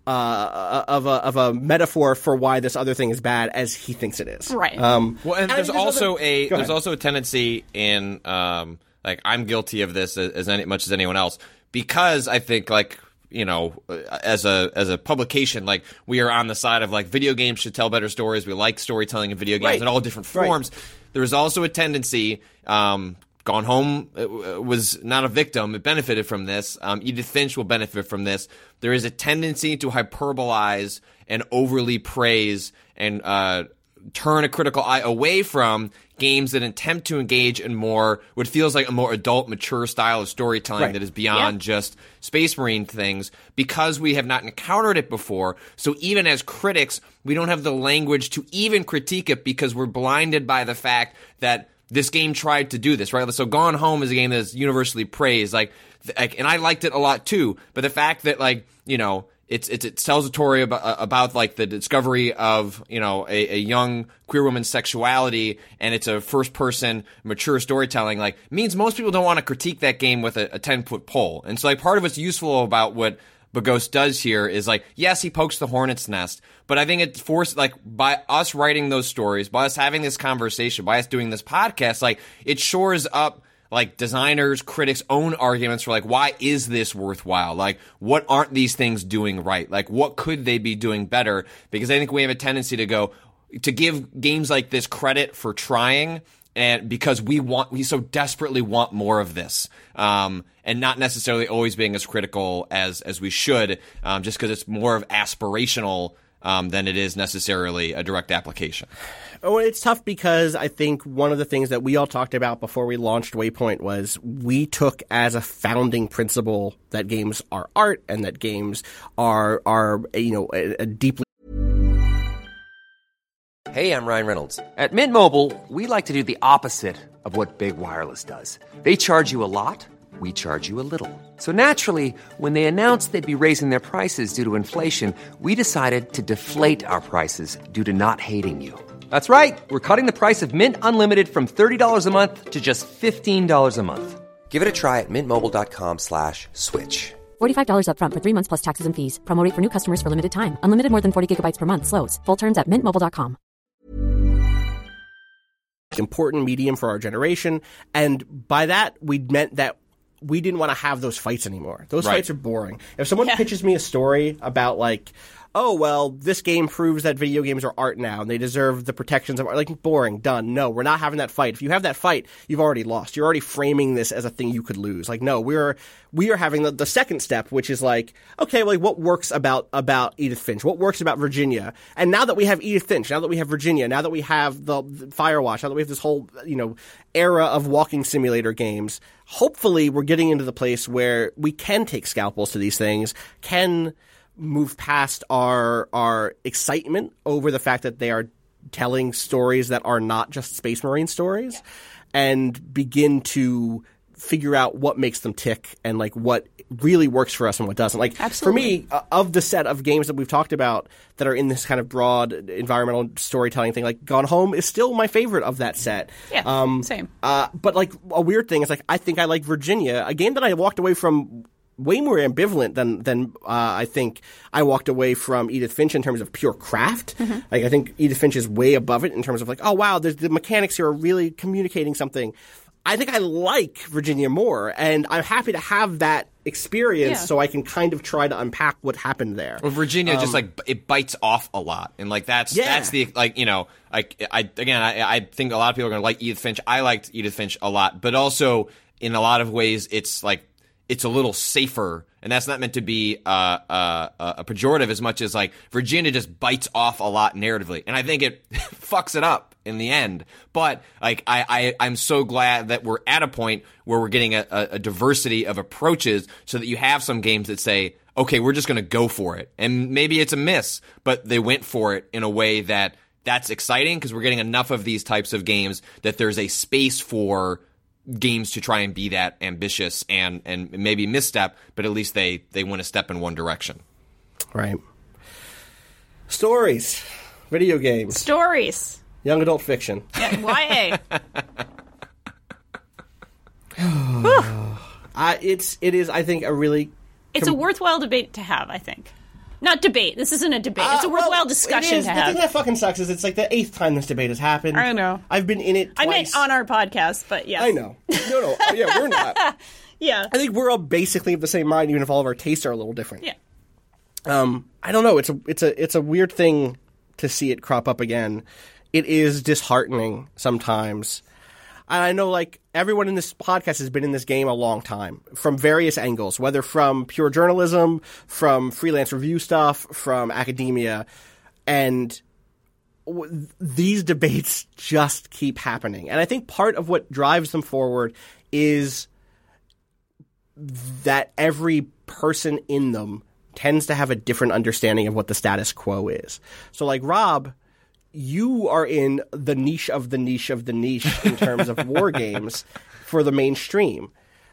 uh, of a of a metaphor for why this other thing is bad as he thinks it is. Right. Um, well, and, and there's there's also other- a Go there's ahead. also a tendency in um, like I'm guilty of this as, as any, much as anyone else, because I think like. You know, as a as a publication, like we are on the side of like video games should tell better stories. We like storytelling in video games Right. in all different Right. forms. There is also a tendency. Um, Gone Home uh, was not a victim; it benefited from this. Um, Edith Finch will benefit from this. There is a tendency to hyperbolize and overly praise and uh, turn a critical eye away from games that attempt to engage in more what feels like a more adult, mature style of storytelling Right. that is beyond Yeah. just Space Marine things, because we have not encountered it before. So even as critics, we don't have the language to even critique it because we're blinded by the fact that this game tried to do this, right? So Gone Home is a game that is universally praised, like, like, and I liked it a lot too. But the fact that, like, you know, It's, it's it tells a story about about like the discovery of you know a, a young queer woman's sexuality, and it's a first person mature storytelling. Like means most people don't want to critique that game with a, a ten foot pole. And so like part of what's useful about what Bogos does here is like yes he pokes the hornet's nest, but I think it forced like by us writing those stories, by us having this conversation, by us doing this podcast, like it shores up. Like designers, critics' own arguments for like, why is this worthwhile? Like, what aren't these things doing right? Like, what could they be doing better? Because I think we have a tendency to go, to give games like this credit for trying, and because we want, we so desperately want more of this, um, and not necessarily always being as critical as, as we should, um, just because it's more of aspirational, um, than it is necessarily a direct application. Oh, it's tough because I think one of the things that we all talked about before we launched Waypoint was we took as a founding principle that games are art and that games are are you know a, a deeply. Hey, I'm Ryan Reynolds. At Mint Mobile, we like to do the opposite of what Big Wireless does. They charge you a lot, we charge you a little. So naturally, when they announced they'd be raising their prices due to inflation, we decided to deflate our prices due to not hating you. That's right. We're cutting the price of Mint Unlimited from thirty dollars a month to just fifteen dollars a month. Give it a try at mintmobile.com slash switch. forty-five dollars up front for three months plus taxes and fees. Promo rate for new customers for limited time. Unlimited more than forty gigabytes per month slows. Full terms at mint mobile dot com. Important medium for our generation, and by that we meant that we didn't want to have those fights anymore. Those Right. fights are boring. If someone Yeah. pitches me a story about like, oh well, this game proves that video games are art now and they deserve the protections of art, like boring, done. No, we're not having that fight. If you have that fight, you've already lost. You're already framing this as a thing you could lose. Like no, we're we are having the, the second step, which is like, okay, well, like what works about about Edith Finch? What works about Virginia? And now that we have Edith Finch, now that we have Virginia, now that we have the, the Firewatch, now that we have this whole you know era of walking simulator games, hopefully we're getting into the place where we can take scalpels to these things, can move past our our excitement over the fact that they are telling stories that are not just Space Marine stories, and begin to figure out what makes them tick and like what really works for us and what doesn't. Like Absolutely. for me, uh, of the set of games that we've talked about that are in this kind of broad environmental storytelling thing, like Gone Home is still my favorite of that set. Yeah, Um, same. Uh, but like a weird thing is like I think I like Virginia, a game that I walked away from way more ambivalent than than uh, I think I walked away from Edith Finch in terms of pure craft. Mm-hmm. Like I think Edith Finch is way above it in terms of like, oh wow, there's, the mechanics here are really communicating something. I think I like Virginia more, and I'm happy to have that experience Yeah. so I can kind of try to unpack what happened there. Well, Virginia just like it bites off a lot, and like that's Yeah. that's the like you know like I again I I think a lot of people are gonna like Edith Finch. I liked Edith Finch a lot, but also in a lot of ways it's like it's a little safer, and that's not meant to be uh, uh, a pejorative as much as like Virginia just bites off a lot narratively, and I think it fucks it up in the end. But like I, I I'm so glad that we're at a point where we're getting a, a, a diversity of approaches, so that you have some games that say, okay, we're just going to go for it, and maybe it's a miss, but they went for it in a way that that's exciting because we're getting enough of these types of games that there's a space for games to try and be that ambitious and and maybe misstep, but at least they they went a step in one direction. Right. Stories, video games, Stories. young adult fiction. Yeah, Y A. Uh, it's it is I think a really It's a worthwhile debate to have, I think. Not debate. This isn't a debate. It's a Uh, well, worthwhile discussion it is. to The have. thing that fucking sucks is it's like the eighth time this debate has happened. I know. I've been in it twice. I meant on our podcast, but yes. I know. No, no. Oh, yeah, we're not. Yeah. I think we're all basically of the same mind, even if all of our tastes are a little different. Yeah. Um, I don't know. It's a it's a it's a weird thing to see it crop up again. It is disheartening sometimes. And I know, like, everyone in this podcast has been in this game a long time, from various angles, whether from pure journalism, from freelance review stuff, from academia, and w- these debates just keep happening. And I think part of what drives them forward is that every person in them tends to have a different understanding of what the status quo is. So, like, Rob, you are in the niche of the niche of the niche in terms of war games for the mainstream.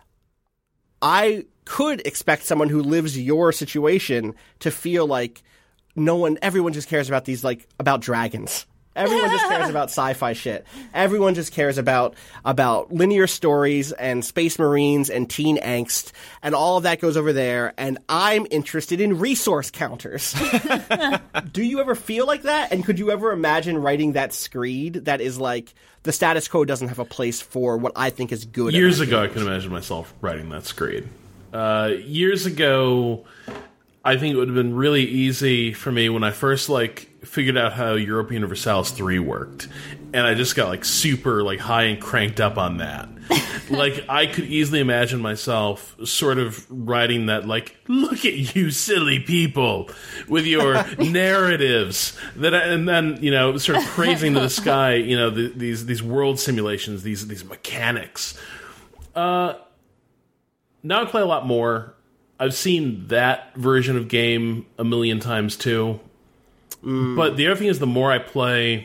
I could expect someone who lives your situation to feel like no one, everyone just cares about these, like, about dragons. Everyone just cares about sci-fi shit. Everyone just cares about about linear stories and space marines and teen angst, and all of that goes over there, and I'm interested in resource counters. Do you ever feel like that? And could you ever imagine writing that screed that is like, the status quo doesn't have a place for what I think is good? Years ago, I can imagine myself writing that screed. Uh, years ago, I think it would have been really easy for me when I first, like, figured out how Europa Universalis three worked, and I just got, like, super, like, high and cranked up on that. Like, I could easily imagine myself sort of writing that, like, look at you silly people with your narratives, that, and then, you know, sort of praising to the sky, you know, the, these these world simulations, these these mechanics. Uh, now I play a lot more. I've seen that version of game a million times too. Mm. But the other thing is, the more I play,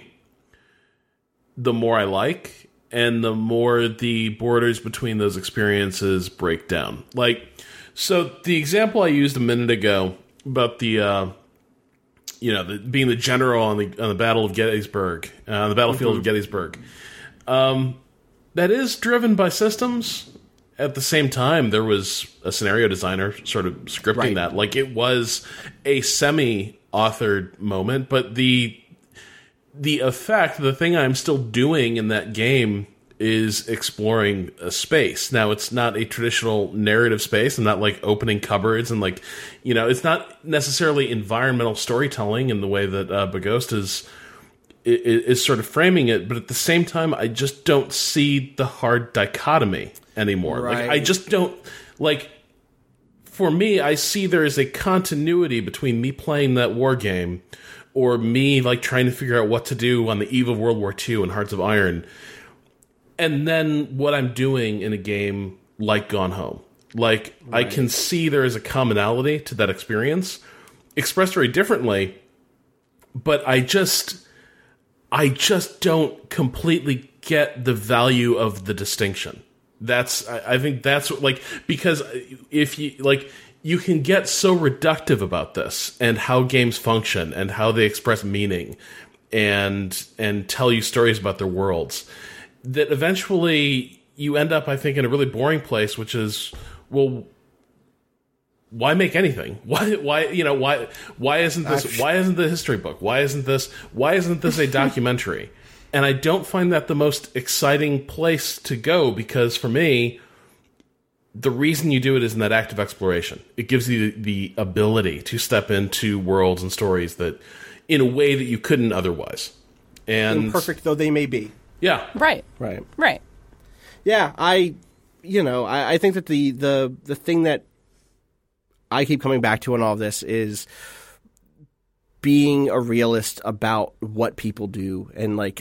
the more I like, and the more the borders between those experiences break down. Like, so the example I used a minute ago about the, uh, you know, the, being the general on the on the Battle of Gettysburg, uh, on the battlefield mm-hmm. of Gettysburg, um, that is driven by systems. At the same time, there was a scenario designer sort of scripting right. that. Like, it was a semi-authored moment, but the the effect, the thing I'm still doing in that game is exploring a space. Now, it's not a traditional narrative space. I'm not, like, opening cupboards and, like, you know, it's not necessarily environmental storytelling in the way that uh, Bagost is, is, is sort of framing it, but at the same time, I just don't see the hard dichotomy anymore. Right. Like, I just don't, like, for me, I see there is a continuity between me playing that war game or me, like, trying to figure out what to do on the eve of World War Two and Hearts of Iron, and then what I'm doing in a game like Gone Home. Like, right. I can see there is a commonality to that experience, expressed very differently, but I just, I just don't completely get the value of the distinction. That's, I, I think that's what, like, because if you, like, you can get so reductive about this and how games function and how they express meaning and, and tell you stories about their worlds, that eventually you end up, I think, in a really boring place, which is, well, why make anything? Why, why, you know, why, why isn't this, why isn't the history book? Why isn't this, why isn't this a documentary? And I don't find that the most exciting place to go, because for me, the reason you do it is in that act of exploration. It gives you the, the ability to step into worlds and stories that, in a way that you couldn't otherwise. And imperfect though they may be. Yeah. Right. Right. Right. Yeah, I, you know, I, I think that the, the, the thing that I keep coming back to in all of this is being a realist about what people do. And, like,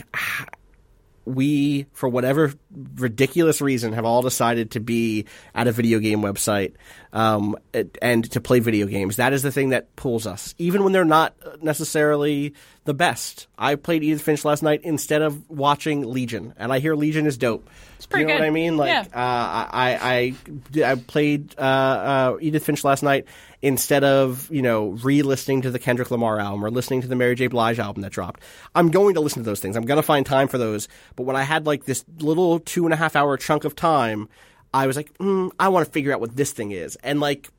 we, for whatever ridiculous reason, have all decided to be at a video game website um, and to play video games. That is the thing that pulls us, even when they're not necessarily the best. I played Edith Finch last night instead of watching Legion, and I hear Legion is dope. It's pretty you know good. what I mean? Like, yeah. uh, I, I, I played uh, uh, Edith Finch last night instead of, you know, re-listening to the Kendrick Lamar album or listening to the Mary J. Blige album that dropped. I'm going to listen to those things. I'm going to find time for those. But when I had, like, this little two and a half hour chunk of time, I was like, mm, I want to figure out what this thing is. And, like,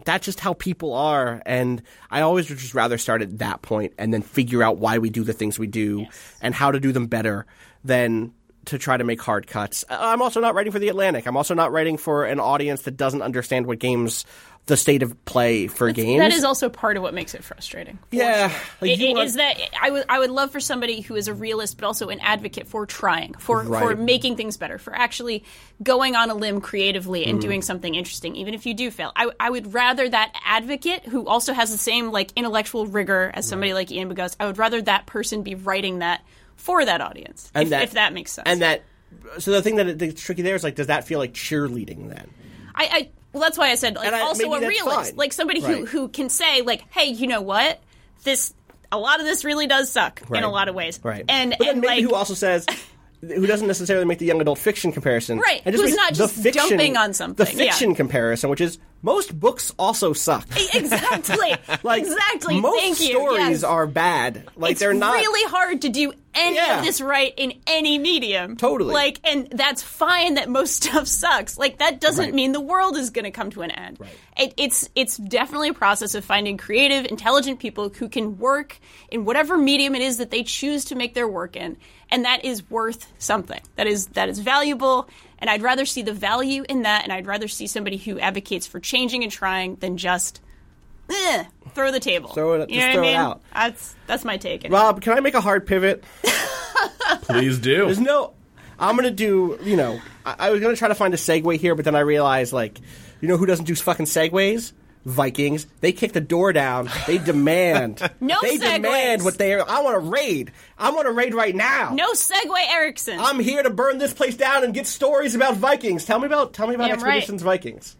that's just how people are, and I always would just rather start at that point and then figure out why we do the things we do Yes. and how to do them better than to try to make hard cuts. I'm also not writing for The Atlantic. I'm also not writing for an audience that doesn't understand what games, the state of play for games. That is also part of what makes it frustrating. for Yeah, sure. like, It- you it want- is that I would I would love for somebody who is a realist but also an advocate for trying, for for Right. making things better, for actually going on a limb creatively Mm-hmm. and doing something interesting, even if you do fail. I, I would rather that advocate who also has the same like intellectual rigor as somebody like Ian Bogost. I would rather that person be writing that for that audience, And if that- if that makes sense. And that, so the thing that that's tricky there is like, does that feel like cheerleading then? I, I well, that's why I said like And I- also maybe a that's realist, fine. like somebody who Right. who can say like, hey, you know what, this a lot of this really does suck in Right. a lot of ways, Right. And but then and maybe like who also says, who doesn't necessarily make the young adult fiction comparison. Right, And who's makes not the just fiction, dumping on something, The fiction yeah. comparison, which is most books also suck. exactly, Like, exactly. most Thank you. stories Yes. are bad. Like it's they're not really hard to do any Yeah. of this right in any medium. Totally. Like, and that's fine that most stuff sucks. Like, that doesn't Right. mean the world is going to come to an end. Right. It, it's it's definitely a process of finding creative, intelligent people who can work in whatever medium it is that they choose to make their work in, and that is worth something. That is that is valuable. And I'd rather see the value in that, and I'd rather see somebody who advocates for changing and trying than just eh, throw the table. Throw it- you just know throw what it I mean? out. That's that's my take. Rob, can I make a hard pivot? Please do. There's no. I'm gonna do. You know, I, I was gonna try to find a segue here, but then I realized, like, you know, who doesn't do fucking segues? Vikings. They kick the door down. They demand. No They segues. demand what they. I want to raid. I want to raid right now. No segue, Erickson. I'm here to burn this place down and get stories about Vikings. Tell me about. Tell me about Damn right. Expeditions Vikings.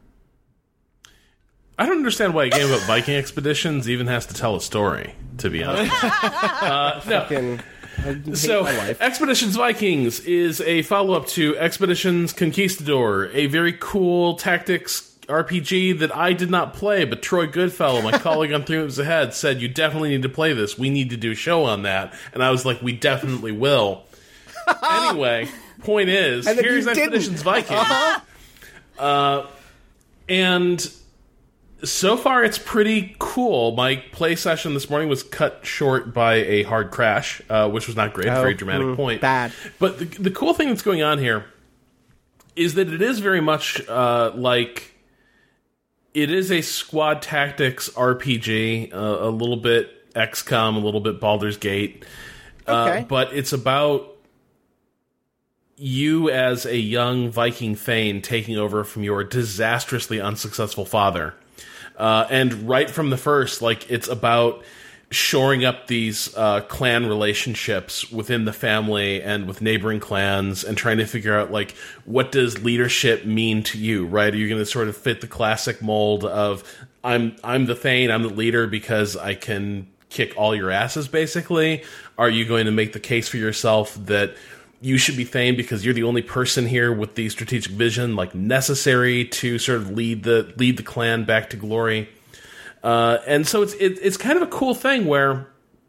I don't understand why a game about Viking expeditions even has to tell a story, to be honest. uh, no. Fucking. I hate So, my life. Expeditions Vikings is a follow-up to Expeditions Conquistador, a very cool tactics R P G that I did not play, but Troy Goodfellow, my colleague on Three Moves Ahead, said, you definitely need to play this. We need to do a show on that. And I was like, we definitely will. Anyway, point is, And then here's you didn't. Expeditions Vikings. Uh, and so far, it's pretty cool. My play session this morning was cut short by a hard crash, uh, which was not great. Oh, very dramatic mm, point. bad. But the, the cool thing that's going on here is that it is very much uh, like it is a squad tactics R P G, uh, a little bit X COM, a little bit Baldur's Gate. Okay. Uh, but it's about you as a young Viking Thane taking over from your disastrously unsuccessful father. Uh, and right from the first, like, it's about shoring up these uh, clan relationships within the family and with neighboring clans and trying to figure out, like, what does leadership mean to you, right? Are you going to sort of fit the classic mold of I'm I'm the Thane, I'm the leader because I can kick all your asses, basically? Are you going to make the case for yourself that you should be Thane because you're the only person here with the strategic vision, like, necessary to sort of lead the lead the clan back to glory? Uh, and so it's it, it's kind of a cool thing where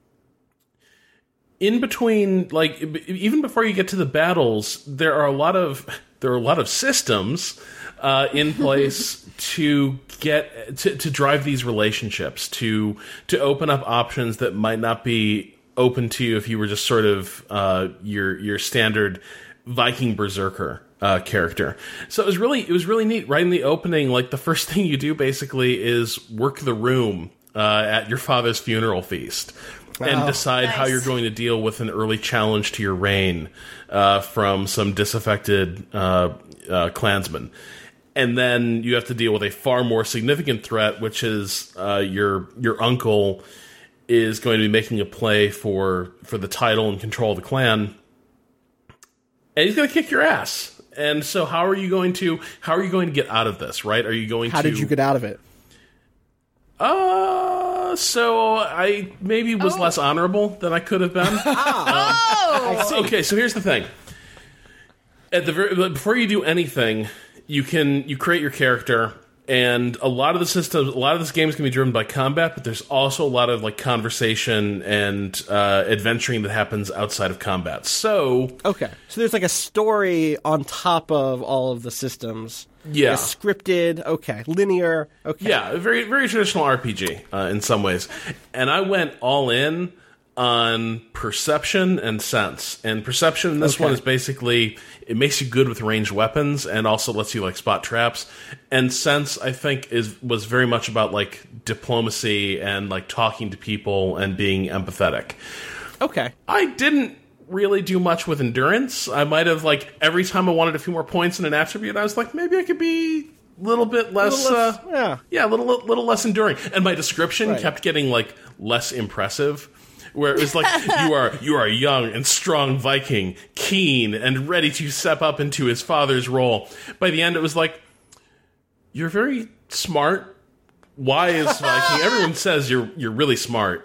in between, like, even before you get to the battles, there are a lot of there are a lot of systems uh, in place to get to, to drive these relationships, to to open up options that might not be open to you if you were just sort of uh, your your standard Viking berserker uh, character. So it was really it was really neat. Right in the opening, like, the first thing you do basically is work the room uh, at your father's funeral feast and Oh. decide how Nice. you're going to deal with an early challenge to your reign uh, from some disaffected uh, uh, clansmen. And then you have to deal with a far more significant threat, which is uh, your your uncle is going to be making a play for for the title and control of the clan, and he's going to kick your ass. And so, how are you going to how are you going to get out of this? Right? Are you going How to? did you get out of it? Uh, so I maybe was Oh. less honorable than I could have been. oh, Okay, so here's the thing. At the very, before you do anything, you can you create your character, And a lot of the systems, a lot of this game is going to be driven by combat, but there's also a lot of like conversation and uh, adventuring that happens outside of combat. So, okay, so there's like a story on top of all of the systems. Yeah, like scripted. Okay, linear. Okay, yeah, very very traditional R P G uh, in some ways. And I went all in on perception and sense. And perception in this okay. one is basically, it makes you good with ranged weapons and also lets you like spot traps. And sense, I think, is was very much about like diplomacy and like talking to people and being empathetic. Okay. I didn't really do much with endurance. I might have like every time I wanted a few more points in an attribute, I was like, maybe I could be a little bit less, little less uh, yeah, yeah, a little little less enduring. And my description right. kept getting like less impressive. Where it was like, you are you are a young and strong Viking, keen and ready to step up into his father's role. By the end, it was like, you're very smart, wise Viking. Everyone says you're you're really smart.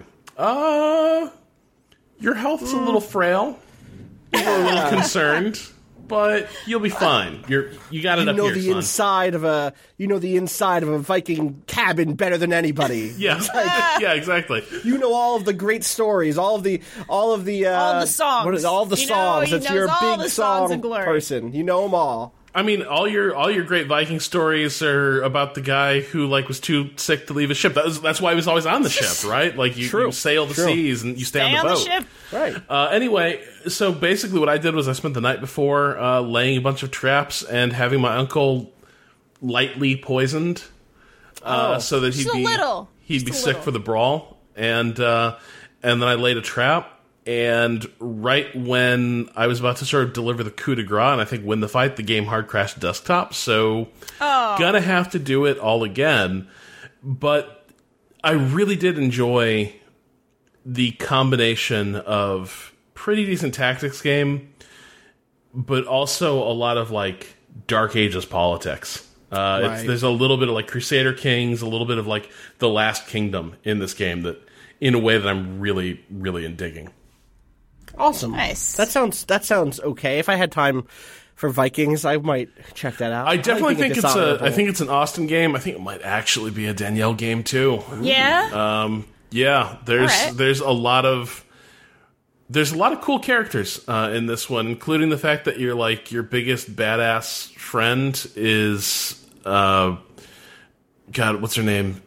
Uh, your health's a little frail. People are a little concerned, but you'll be fine. You're you got it you up know here, the son. inside of a you know the inside of a Viking cabin better than anybody. Yeah, yeah, exactly. You know all of the great stories, all of the all of the uh, all the songs. What is all the you songs? Know, That's he you're knows a all big the songs song of glory. person. You know them all. I mean, all your all your great Viking stories are about the guy who like was too sick to leave his ship. That was, that's why he was always on the ship, right? Like you, True. you sail the True. seas and you stay, Stay on the on boat. the ship. Right. Uh, anyway, so basically, what I did was I spent the night before uh, laying a bunch of traps and having my uncle lightly poisoned, uh, Oh. so that he'd Just a be little. he'd Just be a sick little. for the brawl, and uh, and then I laid a trap. And right when I was about to sort of deliver the coup de grace and I think win the fight, the game hard crashed desktop. So Oh. gonna have to do it all again. But I really did enjoy the combination of pretty decent tactics game, but also a lot of like Dark Ages politics. Uh, it's, Right. there's a little bit of like Crusader Kings, a little bit of like the Last Kingdom in this game that, in a way that I'm really, really digging. Awesome. Nice. That sounds that sounds okay. If I had time for Vikings, I might check that out. I definitely think it's a. dishonorable. I think it's an Austin game. I think it might actually be a Danielle game too. Yeah. Um, yeah, there's All right. there's a lot of there's a lot of cool characters uh, in this one, including the fact that you're like your biggest badass friend is uh, God, what's her name?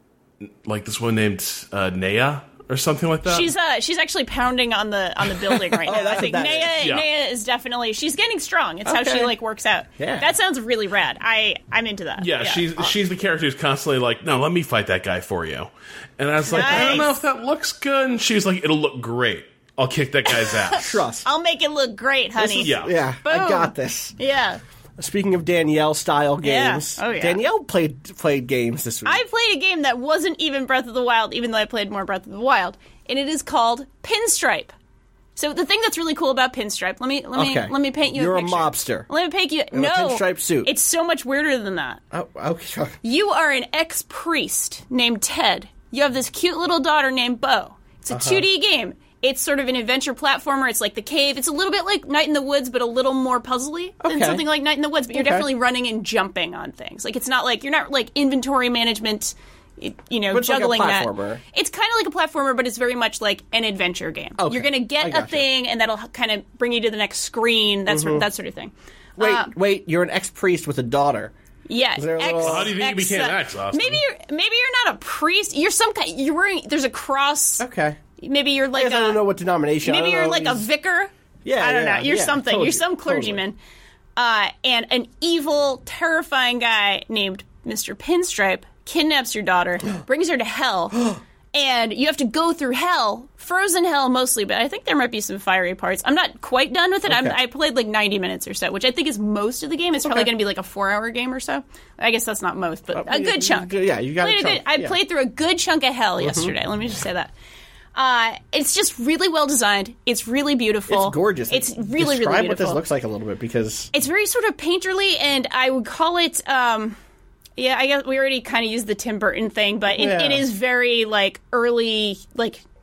Like this one named uh, Nea or something like that. She's uh she's actually pounding on the on the building right now. that's I think what that Naya is. Yeah. Naya is definitely she's getting strong. It's how Okay. she like works out. Yeah. That sounds really rad. I I'm into that. Yeah, she's she's the character who's constantly like, no, let me fight that guy for you. And I was like, I don't know Nice. if that looks good. And she was like, it'll look great. I'll kick that guy's ass. Trust. I'll make it look great, honey. Yeah. Yeah, I Boom. got this. Yeah. Speaking of Danielle style Yeah. games, Oh, yeah. Danielle played played games this week. I played a game that wasn't even Breath of the Wild, even though I played more Breath of the Wild, and it is called Pinstripe. So the thing that's really cool about Pinstripe, let me let me Okay. let me paint you You're a a picture. mobster. Let me paint you In a no pinstripe suit. It's so much weirder than that. Oh, okay. You are an ex-priest named Ted. You have this cute little daughter named Bo. It's a two D game. It's sort of an adventure platformer. It's like The Cave. It's a little bit like Night in the Woods, but a little more puzzly than Okay. something like Night in the Woods. But you're Okay. definitely running and jumping on things. Like it's not like you're not like inventory management, it- you know, But it's like a juggling that. platformer. It's kind of like a platformer, but it's very much like an adventure game. Okay. You're going to I get a gotcha. thing, and that'll kind of bring you to the next screen. That sort that sort of thing. Wait, Uh, wait. You're an ex priest with a daughter. Yeah, there a ex- little- How do you think you ex- became uh, an ex, Austin? Maybe you're maybe you're not a priest. You're some kind. You're wearing. There's a cross. Okay. Maybe you're I like guess a. I don't know what denomination. I maybe don't you're know like a these- vicar. Yeah, I don't yeah, know. You're yeah, something. told You're you, some totally. clergyman. Uh, and an evil, terrifying guy named Mister Pinstripe kidnaps your daughter, brings her to hell. And you have to go through hell, frozen hell mostly, but I think there might be some fiery parts. I'm not quite done with it. I'm, Okay. I played like ninety minutes or so, which I think is most of the game. It's probably Okay. going to be like a four-hour game or so. I guess that's not most, but Uh, a you- good you- chunk. yeah, you got a Played chunk, good, I yeah. Mm-hmm. played through a good chunk of hell yesterday. Let me just say that. Uh, it's just really well designed. It's really beautiful. It's gorgeous. It's really, Describe really beautiful. what this looks like a little bit because It's very sort of painterly, and I would call it. Um, yeah, I guess we already kind of used the Tim Burton thing, but it, Yeah. it is very like early, like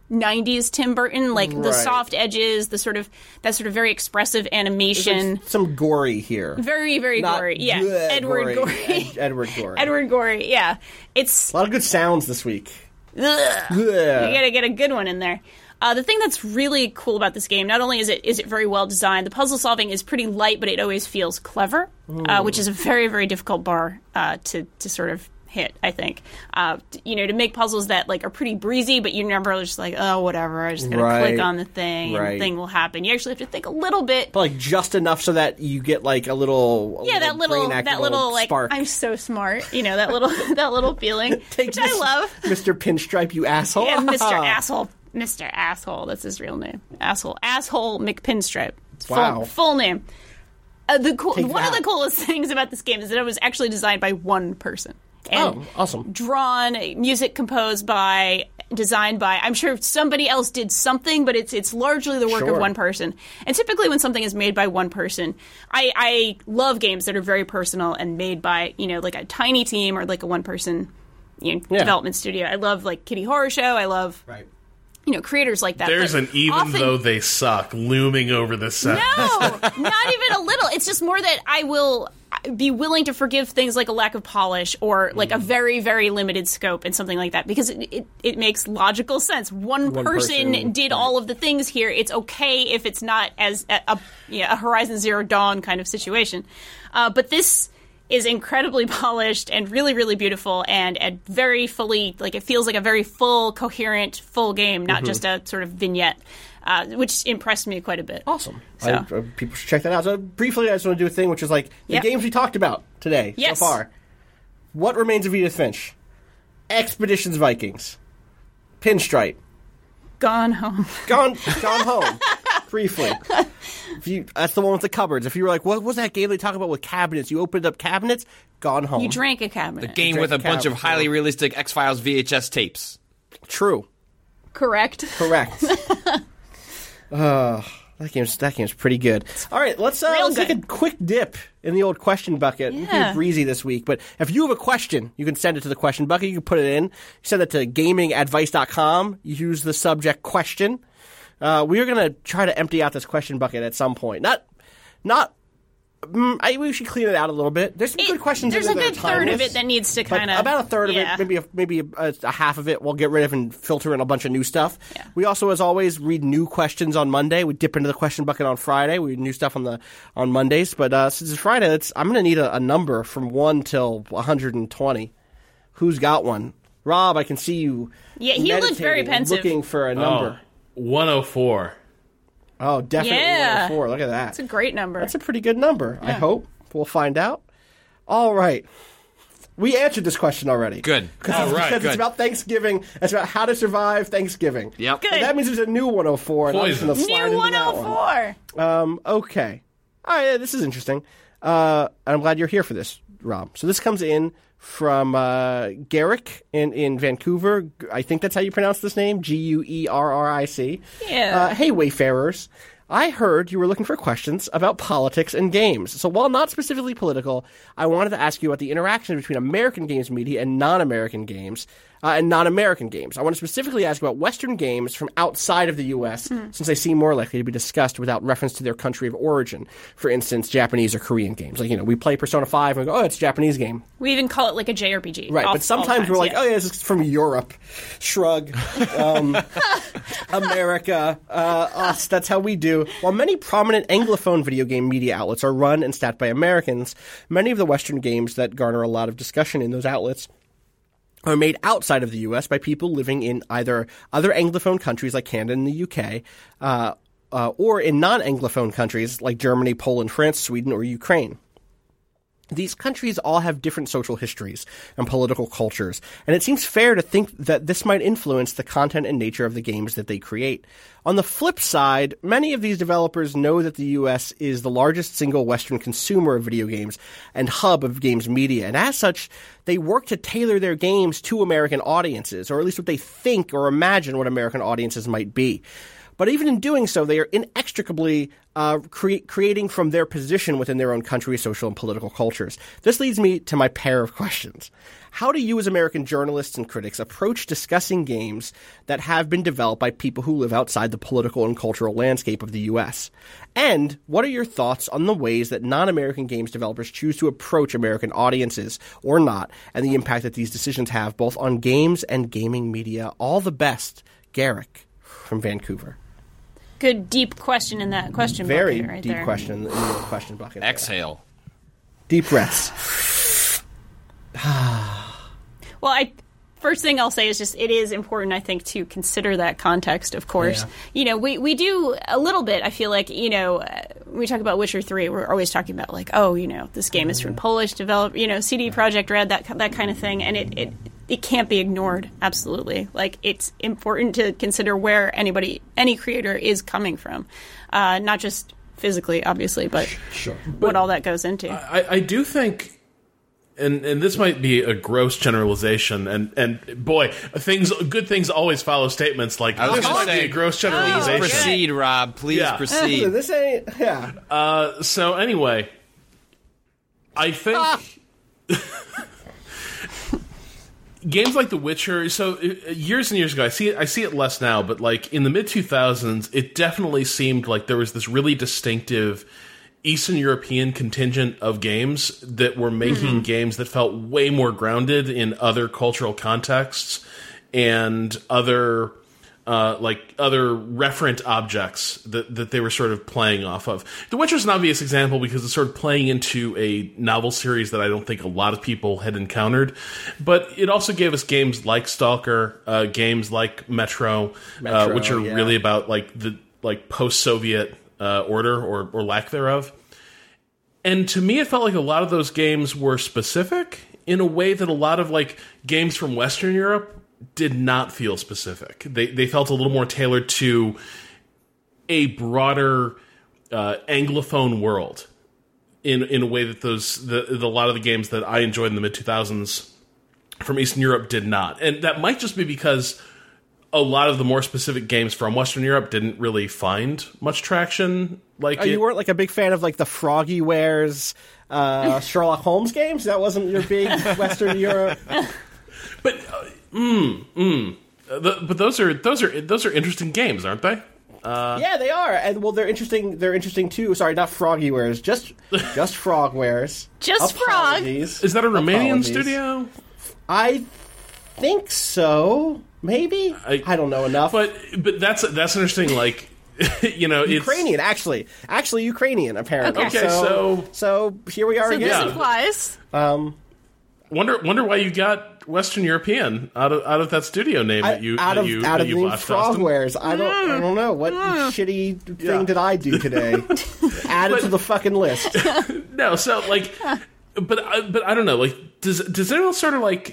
nineties Tim Burton, like the Right. soft edges, the sort of that sort of very expressive animation. There's some gory here. Very, very Not gory. Yeah. good Edward gory. Gory. Ed- Edward Gory. Edward Gory, yeah. It's A lot of good sounds this week. ugh. Yeah. You gotta get a good one in there. Uh, the thing that's really cool about this game, not only is it is it very well designed, the puzzle solving is pretty light, but it always feels clever, uh, which is a very, very difficult bar uh, to to sort of hit, I think. Uh, t- you know, to make puzzles that like are pretty breezy, but you're never just like, oh, whatever, I'm just gonna Right. click on the thing and Right. the thing will happen. You actually have to think a little bit. But like just enough so that you get like a little a Yeah, that little, brain act, that a little, like, spark. I'm so smart. You know, that little, that little feeling, Take which this, I love. Mister Pinstripe, you asshole. Yeah, Mister Asshole. Mister Asshole. That's his real name. Asshole. Asshole McPinstripe. It's full, Wow. full name. Uh, the cool, Take one of that. the coolest things about this game is that it was actually designed by one person. And Oh, awesome. drawn, music composed by, designed by. I'm sure somebody else did something, but it's it's largely the work Sure. of one person. And typically, when something is made by one person, I, I love games that are very personal and made by, you know, like a tiny team or like a one person, you know, Yeah. development studio. I love like Kitty Horror Show. I love Right. you know, creators like that. There's But an even often- though they suck looming over the set. No, not even a little. It's just more that I will be willing to forgive things like a lack of polish or like a very, very limited scope and something like that because it, it, it makes logical sense. One, One person, person, did right. all of the things here. It's okay if it's not as a, a, yeah, a Horizon Zero Dawn kind of situation. Uh, but this is incredibly polished and really, really beautiful and, and very fully, like it feels like a very full, coherent, full game, not just a sort of vignette, uh, which impressed me quite a bit. Awesome. So- I, uh, people should check that out. So briefly, I just want to do a thing, which is like the Yep. games we talked about today Yes. so far. What Remains of Edith Finch? Expeditions Vikings. Pinstripe. Gone home. Gone, gone home. Briefly. If you, that's the one with the cupboards. If you were like, what was that game they talk about with cabinets? You opened up cabinets, gone home. You drank a cabinet. Game Drink with a the bunch couch, of highly realistic X-Files V H S tapes. True. Correct. Correct. uh, that game's that game's pretty good. All right, let's uh, Real let's take a good. quick dip in the old question bucket. We Yeah. can breezy this week, but if you have a question, you can send it to the question bucket. You can put it in. You send it to gaming advice dot com. You use the subject question. Uh, we are going to try to empty out this question bucket at some point. Not, not. Mm, I we should clean it out a little bit. There's some It- good questions. there's in a there good that are third of timeless, it that needs to but kind of about a third yeah. of it, maybe a, maybe a, a half of it, we'll get rid of and filter in a bunch of new stuff. Yeah. We also, as always, read new questions on Monday. We dip into the question bucket on Friday. We read new stuff on the on Mondays. But uh, since it's Friday, it's, I'm going to need a, a number from one till one hundred twenty. Who's got one? Rob, I can see you. Yeah, he looked very meditating, pensive. looking for a Oh, number. one oh four. Oh, definitely Yeah. one oh four. Look at that. It's a great number. That's a pretty good number. I hope. We'll find out. All right. We answered this question already. Good. Because All it's, right, because good. it's about Thanksgiving. It's about how to survive Thanksgiving. Yep. Good. And that means there's a new one oh four. And I'm just Poison. gonna slide New into that one. one oh four. Um, okay. All right, this is interesting. Uh, I'm glad you're here for this, Rob. So this comes in from uh, Garrick in, in Vancouver. I think that's how you pronounce this name, G U E R R I C. Yeah. Uh, hey, Wayfarers. I heard you were looking for questions about politics and games. So while not specifically political, I wanted to ask you about the interaction between American games media and non-American games, uh, and non-American games. I want to specifically ask about Western games from outside of the U S, since they seem more likely to be discussed without reference to their country of origin. For instance, Japanese or Korean games. Like, you know, we play Persona five and we go, oh, it's a Japanese game. We even call it like a J R P G. Right, all- but sometimes all we're like, times, oh yeah, this is from Europe. Shrug. Um, America. Uh, us. That's how we do. While many prominent Anglophone video game media outlets are run and staffed by Americans, many of the Western games that garner a lot of discussion in those outlets are made outside of the U S by people living in either other Anglophone countries like Canada and the U K, uh, uh, or in non-Anglophone countries like Germany, Poland, France, Sweden, or Ukraine. These countries all have different social histories and political cultures, and it seems fair to think that this might influence the content and nature of the games that they create. On the flip side, many of these developers know that the U S is the largest single Western consumer of video games and hub of games media, and as such, they work to tailor their games to American audiences, or at least what they think or imagine what American audiences might be. But even in doing so, they are inextricably uh, cre- creating from their position within their own country, social and political cultures. This leads me to my pair of questions. How do you as American journalists and critics approach discussing games that have been developed by people who live outside the political and cultural landscape of the U S? And what are your thoughts on the ways that non-American games developers choose to approach American audiences or not, and the impact that these decisions have both on games and gaming media? All the best, Garrick from Vancouver. Good deep question in that question Very bucket right deep there. question in the question bucket. Exhale. Deep breaths. Well, I first thing I'll say is just it is important, I think, to consider that context, of course. Yeah. You know, we, we do a little bit, I feel like, you know, uh, when we talk about Witcher three, we're always talking about, like, oh, you know, this game is from Polish developer, you know, C D Projekt Red, that that kind of thing, and it, it, it can't be ignored, absolutely. Like, it's important to consider where anybody, any creator is coming from, uh, not just physically, obviously, but Sure. what all that goes into. I, I do think, and and this might be a gross generalization, and, and boy, things good things always follow statements like I was this gonna might say, be a gross Please generalization. proceed, Rob. Please Yeah. proceed. This ain't, yeah. Uh, so anyway, I think games like The Witcher. So uh, years and years ago, I see it. I see it less now, but like in the mid two thousands, it definitely seemed like there was this really distinctive Eastern European contingent of games that were making mm-hmm. games that felt way more grounded in other cultural contexts and other uh, like other referent objects that, that they were sort of playing off of. The Witcher is an obvious example because it's sort of playing into a novel series that I don't think a lot of people had encountered. But it also gave us games like Stalker, uh, games like Metro, Metro uh, which are yeah. really about like the like post-Soviet Uh, order or, or lack thereof. And to me, it felt like a lot of those games were specific in a way that a lot of like games from Western Europe did not feel specific. They they felt a little more tailored to a broader uh, Anglophone world in in a way that those the, the a lot of the games that I enjoyed in the mid two thousands from Eastern Europe did not. And that might just be because a lot of the more specific games from Western Europe didn't really find much traction. Like oh, it, you weren't like a big fan of like the Froggy Wares uh, Sherlock Holmes games? That wasn't your big Western Europe. But uh, mm, mm, uh, the, but those are those are those are interesting games, aren't they? Uh, yeah, they are, and well, they're interesting. They're interesting too. Sorry, not Froggy Wares, just just Frog Wares. Just Frog. Is that a Romanian Apologies. studio? I think so. Maybe I, I don't know enough. But but that's that's interesting. Like you know, it's Ukrainian actually, actually Ukrainian apparently. Okay. Okay, so, so- so here we are So again. this Yeah. applies. Um, wonder wonder why you got Western European out of out of that studio name I, that you out that of you, out that of you the botched, Frog Austin. Wares. I don't I don't know what shitty thing Yeah. did I do today. Add it But- to the fucking list. No, so like, but I, but I don't know. Like, does does anyone sort of like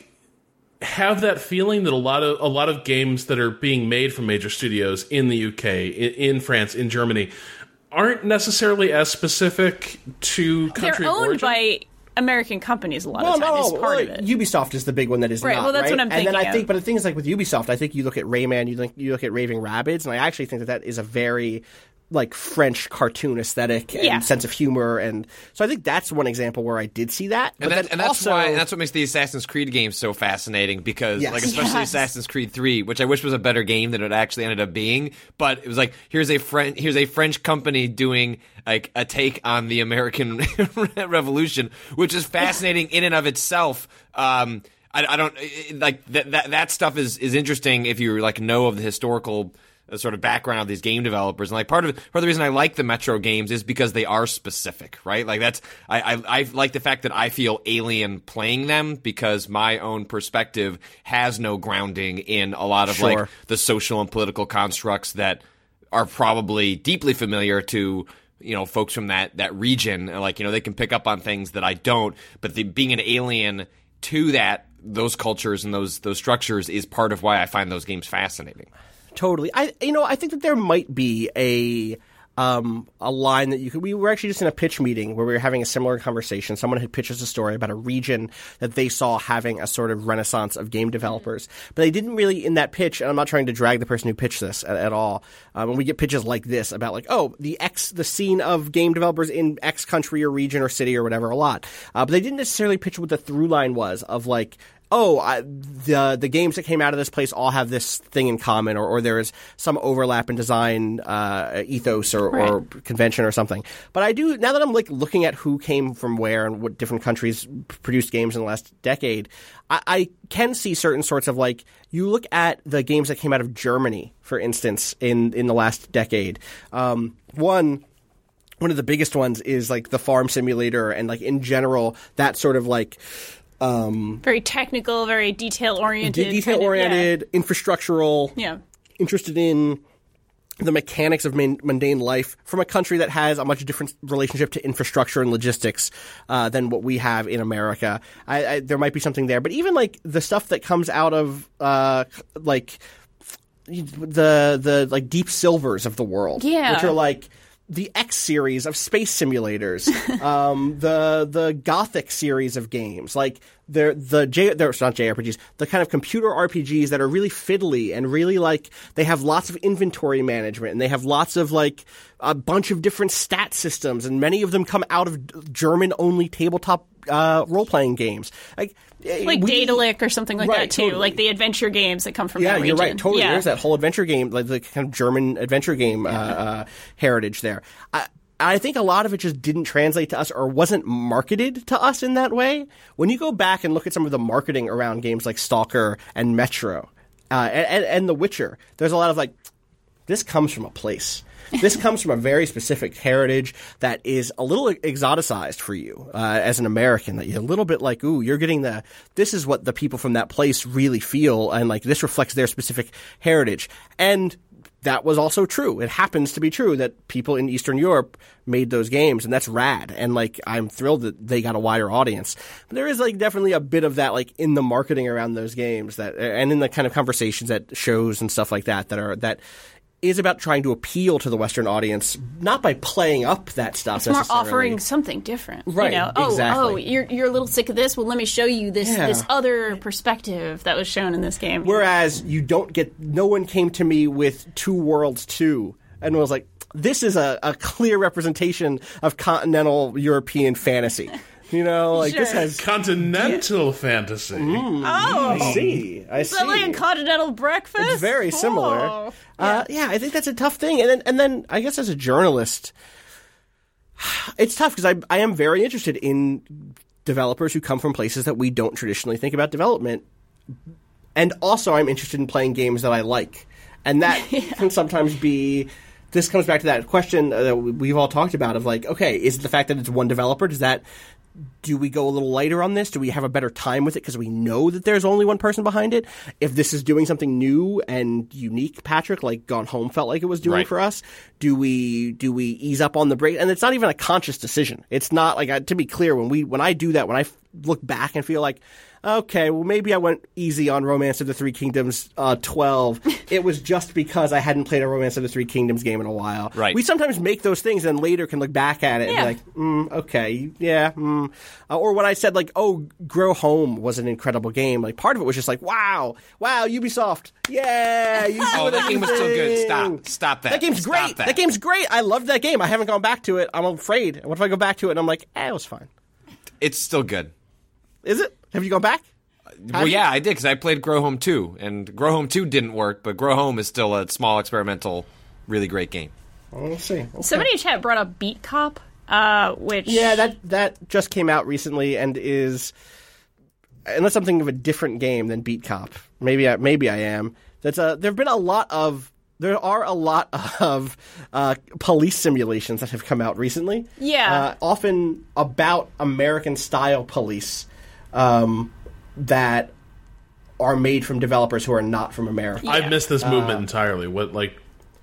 have that feeling that a lot of a lot of games that are being made from major studios in the U K, in, in France, in Germany, aren't necessarily as specific to country They're of owned origin? by American companies a lot Well, of time. no, Is no. part well, of it. Ubisoft is the big one that is Right, not. well, that's right? what I'm And then I thinking think, of. but the things like with Ubisoft, I think you look at Rayman, you look, you look at Raving Rabbids, and I actually think that that is a very like French cartoon aesthetic and Yeah. sense of humor, and so I think that's one example where I did see that. But And, that, then and that's also, why, and that's what makes the Assassin's Creed games so fascinating because, Yes. like, especially Yes. Assassin's Creed three, which I wish was a better game than it actually ended up being. But it was like here's a French here's a French company doing like a take on the American Revolution, which is fascinating in and of itself. Um, I, I don't like that, that. That stuff is is interesting if you like know of the historical uh, sort of background of these game developers. And like part of part of the reason I like the Metro games is because they are specific, right? Like that's I, I I like the fact that I feel alien playing them because my own perspective has no grounding in a lot of Sure. like the social and political constructs that are probably deeply familiar to, you know, folks from that that region. Like, you know, they can pick up on things that I don't, but the, being an alien to that those cultures and those those structures is part of why I find those games fascinating. Totally. I you know I think that there might be a um, a line that you could. We were actually just in a pitch meeting where we were having a similar conversation. Someone had pitched us a story about a region that they saw having a sort of renaissance of game developers, but they didn't really in that pitch. And I'm not trying to drag the person who pitched this at, at all. Um, when we get pitches like this about like, oh, the X, the scene of game developers in X country or region or city or whatever, a lot, uh, but they didn't necessarily pitch what the through line was of like. Oh, I, the the games that came out of this place all have this thing in common, or, or there is some overlap in design uh, ethos or, right. or convention or something. But I do now that I'm like looking at who came from where and what different countries produced games in the last decade. I, I can see certain sorts of like you look at the games that came out of Germany, for instance, in in the last decade. Um, one. One of the biggest ones is like the Farm Simulator, and like in general that sort of like. Um, very technical, very detail-oriented. De- detail-oriented, kind of, yeah. infrastructural, yeah. interested in the mechanics of main, mundane life from a country that has a much different relationship to infrastructure and logistics uh, than what we have in America. I, I, there might be something there. But even like the stuff that comes out of uh, like the the like Deep Silvers of the world, yeah. which are like the X series of space simulators, um, the the Gothic series of games, like they're the J, they're not J R P Gs, the kind of computer R P Gs that are really fiddly and really like they have lots of inventory management and they have lots of like a bunch of different stat systems, and many of them come out of German only tabletop uh, role playing games, like. Like we, Daedalic or something like right, that, too. Totally. Like the adventure games that come from yeah, that region. Yeah, you're right. Totally. Yeah. There's that whole adventure game, like the kind of German adventure game uh, uh, heritage there. I, I think a lot of it just didn't translate to us or wasn't marketed to us in that way. When you go back and look at some of the marketing around games like Stalker and Metro uh, and, and, and The Witcher, there's a lot of like, this comes from a place. This comes from a very specific heritage that is a little exoticized for you uh, as an American. That you're a little bit like, ooh, you're getting the. This is what the people from that place really feel, and like this reflects their specific heritage. And that was also true. It happens to be true that people in Eastern Europe made those games, and that's rad. And like, I'm thrilled that they got a wider audience. But there is like definitely a bit of that like in the marketing around those games that, and in the kind of conversations at shows and stuff like that that are that. is about trying to appeal to the Western audience, not by playing up that stuff. It's more offering something different, right? You know? Oh, exactly. oh, you're you're a little sick of this. Well, let me show you this yeah. this other perspective that was shown in this game. Whereas you don't get. No one came to me with Two Worlds two and was like, "This is a, a clear representation of continental European fantasy." You know, like sure. this has continental yeah. fantasy. Mm, oh, I see. I is see. that like a continental breakfast? It's very similar. Oh. Uh, yeah. yeah, I think that's a tough thing. And then, and then, I guess as a journalist, it's tough because I, I am very interested in developers who come from places that we don't traditionally think about development, and also I'm interested in playing games that I like, and that yeah. can sometimes be. This comes back to that question that we've all talked about of like, okay, is it the fact that it's one developer? Does that do we go a little lighter on this? Do we have a better time with it because we know that there's only one person behind it? If this is doing something new and unique, Patrick, like Gone Home felt like it was doing right. for us, do we do we ease up on the brake? And it's not even a conscious decision. It's not like uh, to be clear when we when I do that, when I f- look back and feel like, okay, well, maybe I went easy on Romance of the Three Kingdoms uh, twelve. It was just because I hadn't played a Romance of the Three Kingdoms game in a while. Right. We sometimes make those things and later can look back at it yeah. and be like, mm, okay, yeah. Mm. Uh, or when I said, like, oh, Grow Home was an incredible game, like, part of it was just like, wow, wow, Ubisoft, yeah. You oh, that game was still good. Stop. Stop that. That game's Stop great. That. that game's great. I loved that game. I haven't gone back to it. I'm afraid. What if I go back to it and I'm like, eh, it was fine. It's still good. Is it? Have you gone back? Well, yeah, I did, because I played Grow Home two, and Grow Home two didn't work, but Grow Home is still a small, experimental, really great game. We'll see. Okay. Somebody in chat brought up Beat Cop, uh, which... Yeah, that that just came out recently and is... Unless I'm thinking of a different game than Beat Cop. Maybe I, maybe I am. That's a, there have been a lot of... There are a lot of uh, police simulations that have come out recently. Yeah. Uh, often about American-style police. Um... that are made from developers who are not from America. Yeah. I've missed this movement uh, entirely. What, like...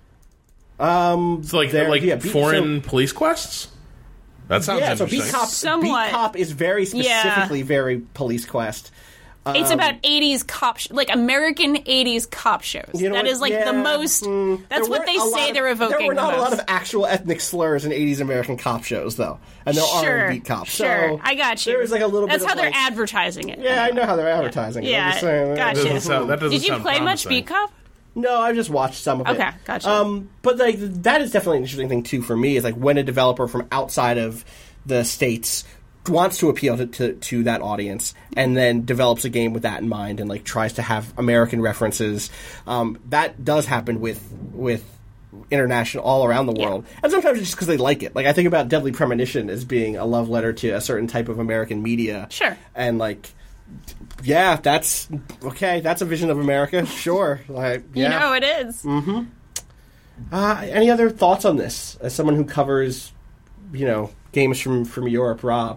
Um, it's like there, like yeah, beat, foreign so, police quests? That sounds yeah, interesting. so Beat Cop, Somewhat. Beat Cop is very specifically yeah. very police quest. It's Um, about eighties cop, sh- like American eighties cop shows. You know that what? is like Yeah, the most. mm, that's there what weren't they a lot say of- they're evoking. There were not the a lot most. of actual ethnic slurs in eighties American cop shows, though, and there Sure, are beat cops. sure. So I got you. There was like a little That's bit. how of they're like, advertising it. Yeah, I know how they're advertising. it. I'm Yeah, just saying, gotcha. That doesn't sound, that doesn't Did you sound play much promising. Beat Cop? No, I've just watched some of it. Okay, gotcha. Um, but like that is definitely an interesting thing too for me. Is like when a developer from outside of the states wants to appeal to, to, to that audience and then develops a game with that in mind and like tries to have American references. Um, that does happen with with international all around the world, and sometimes it's just because they like it. Like I think about Deadly Premonition as being a love letter to a certain type of American media. Sure. And like. Yeah, that's okay. That's a vision of America. Sure, like yeah. You know it is. Mm-hmm. Uh, any other thoughts on this? As someone who covers, you know, games from from Europe, Rob.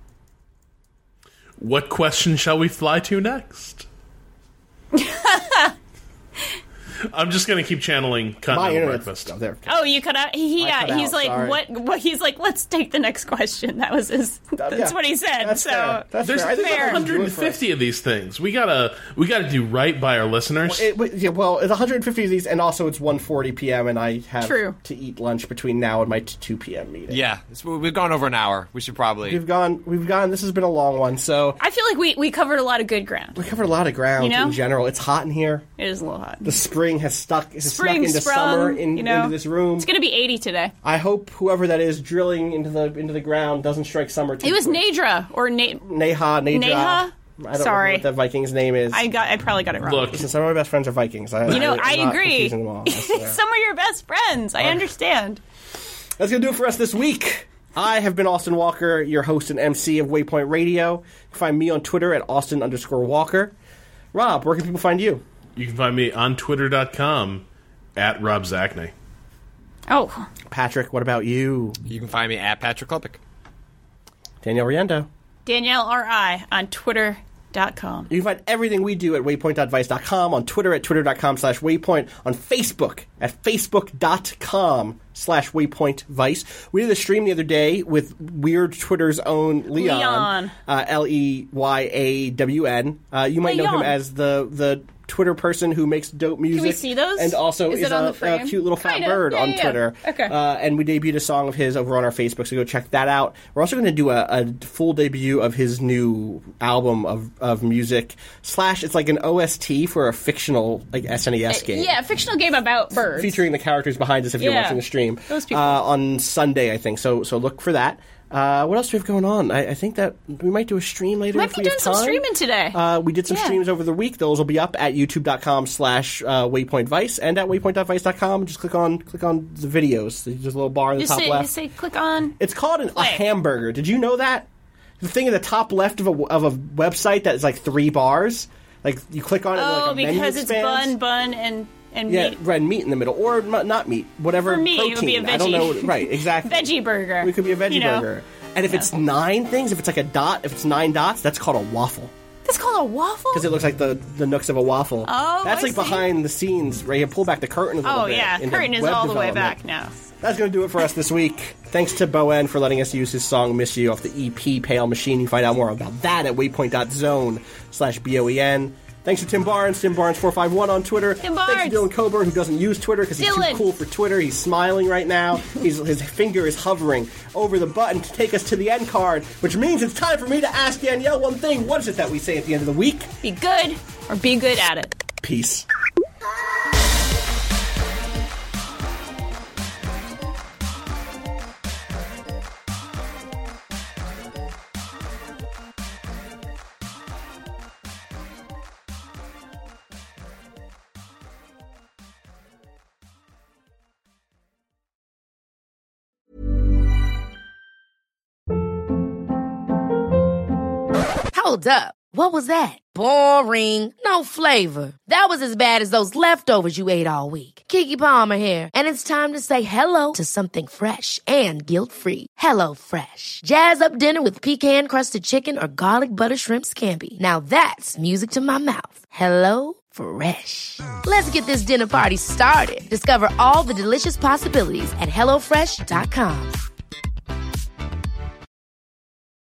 What question shall we fly to next? I'm just going to keep channeling My Continental internet's Breakfast. oh, there. Oh, you cut out. He, I yeah, cut he's out, like, sorry. what? What? He's like, let's take the next question. That was his. That's yeah. what he said. That's so fair. That's There's fair. I think fair. that's what I'm doing one hundred for us. fifty of these things. We gotta, we gotta do right by our listeners. It, wait, yeah, well, it's one hundred fifty of these, and also it's one forty p.m. and I have True. to eat lunch between now and my t- two p.m. meeting. Yeah, it's, we've gone over an hour. We should probably. We've gone. We've gone. This has been a long one, so I feel like we, we covered a lot of good ground. we covered a lot of ground You know? in general. It's hot in here. It is a little hot. The spring has stuck. Has Spring snuck into sprung, summer in, you know? into this room. It's gonna be eighty today. I hope whoever that is drilling into the into the ground doesn't strike summer too It was quick. Nadra or Na- Neha, Nadra. Neha? I don't Sorry. know what that Viking's name is. I got. I probably got it wrong. Look, Listen, some of my best friends are Vikings. I, You know, I, I, I'm not agree. confusing them all, I swear. Some are your best friends. I understand. That's going to do it for us this week. I have been Austin Walker, your host and M C of Waypoint Radio. You can find me on Twitter at Austin underscore Walker. Rob, where can people find you? you can find me on twitter dot com at Rob Zachney. Oh, Patrick, what about you? You can find me at Patrick Klepek. Danielle Riendo. Danielle R I on Twitter dot com. You can find everything we do at waypoint dot vice dot com, on Twitter at twitter dot com slash waypoint, on Facebook at facebook dot com slash waypoint vice. We did a stream the other day with Weird Twitter's own Leon, Leon. Uh, L E Y A W N. Uh, you might know him Leon. as the the Twitter person who makes dope music. we see those? And also Is is, it on a, the frame? a cute little fat Kinda. bird Yeah, on yeah, yeah. Twitter. Okay. Uh, and we debuted a song of his over on our Facebook, so go check that out. We're also going to do a, a full debut of his new album of, of music, slash, it's like an O S T for a fictional like S N E S game. Yeah, a fictional game about birds. Featuring the characters behind us if you're Yeah. watching the stream. Those people. Uh, on Sunday, I think. So so look for that. Uh, what else do we have going on? I, I think that we might do a stream later Might if be we doing have some time. streaming today. Uh, we did some Yeah. streams over the week. Those will be up at youtube dot com slash waypoint vice and at waypoint dot vice dot com. Just click on click on the videos. There's a little bar in the Just top say, left. just say, click on. It's called an, a Play. hamburger. Did you know that? The thing at the top left of a, of a website that is like three bars. Like you click on it and Oh, like a menu because it's expands. bun, bun, and and Yeah, meat. red meat in the middle, or m- not meat, whatever. For me, it protein. would be a I don't know. veggie. What, right, exactly. Veggie burger. It could be a veggie You know? burger. And if it's nine things, if it's like a dot, if it's nine dots, that's called a waffle. That's called a waffle. Because it looks like the, the nooks of a waffle. Oh, That's I like see. behind the scenes, right? You pull back the curtain a little Oh bit. yeah, into curtain is web all the way development. back now. That's going to do it for us this week. Thanks to Bowen for letting us use his song Miss You off the E P Pale Machine. You can find out more about that at waypoint dot zone slash B O E N. Thanks to Tim Barnes, Tim Barnes four five one on Twitter. Tim Thanks Barnes. to Dylan Coburn, who doesn't use Twitter because he's Dylan. too cool for Twitter. He's smiling right now. He's, his finger is hovering over the button to take us to the end card, which means it's time for me to ask Danielle one thing. What is it that we say at the end of the week? Be good or be good at it. Peace. Hold up. What was that? Boring. No flavor. That was as bad as those leftovers you ate all week. Keke Palmer here, and it's time to say hello to something fresh and guilt-free. Hello Fresh. Jazz up dinner with pecan-crusted chicken or garlic butter shrimp scampi. Now that's music to my mouth. Hello Fresh. Let's get this dinner party started. Discover all the delicious possibilities at hello fresh dot com.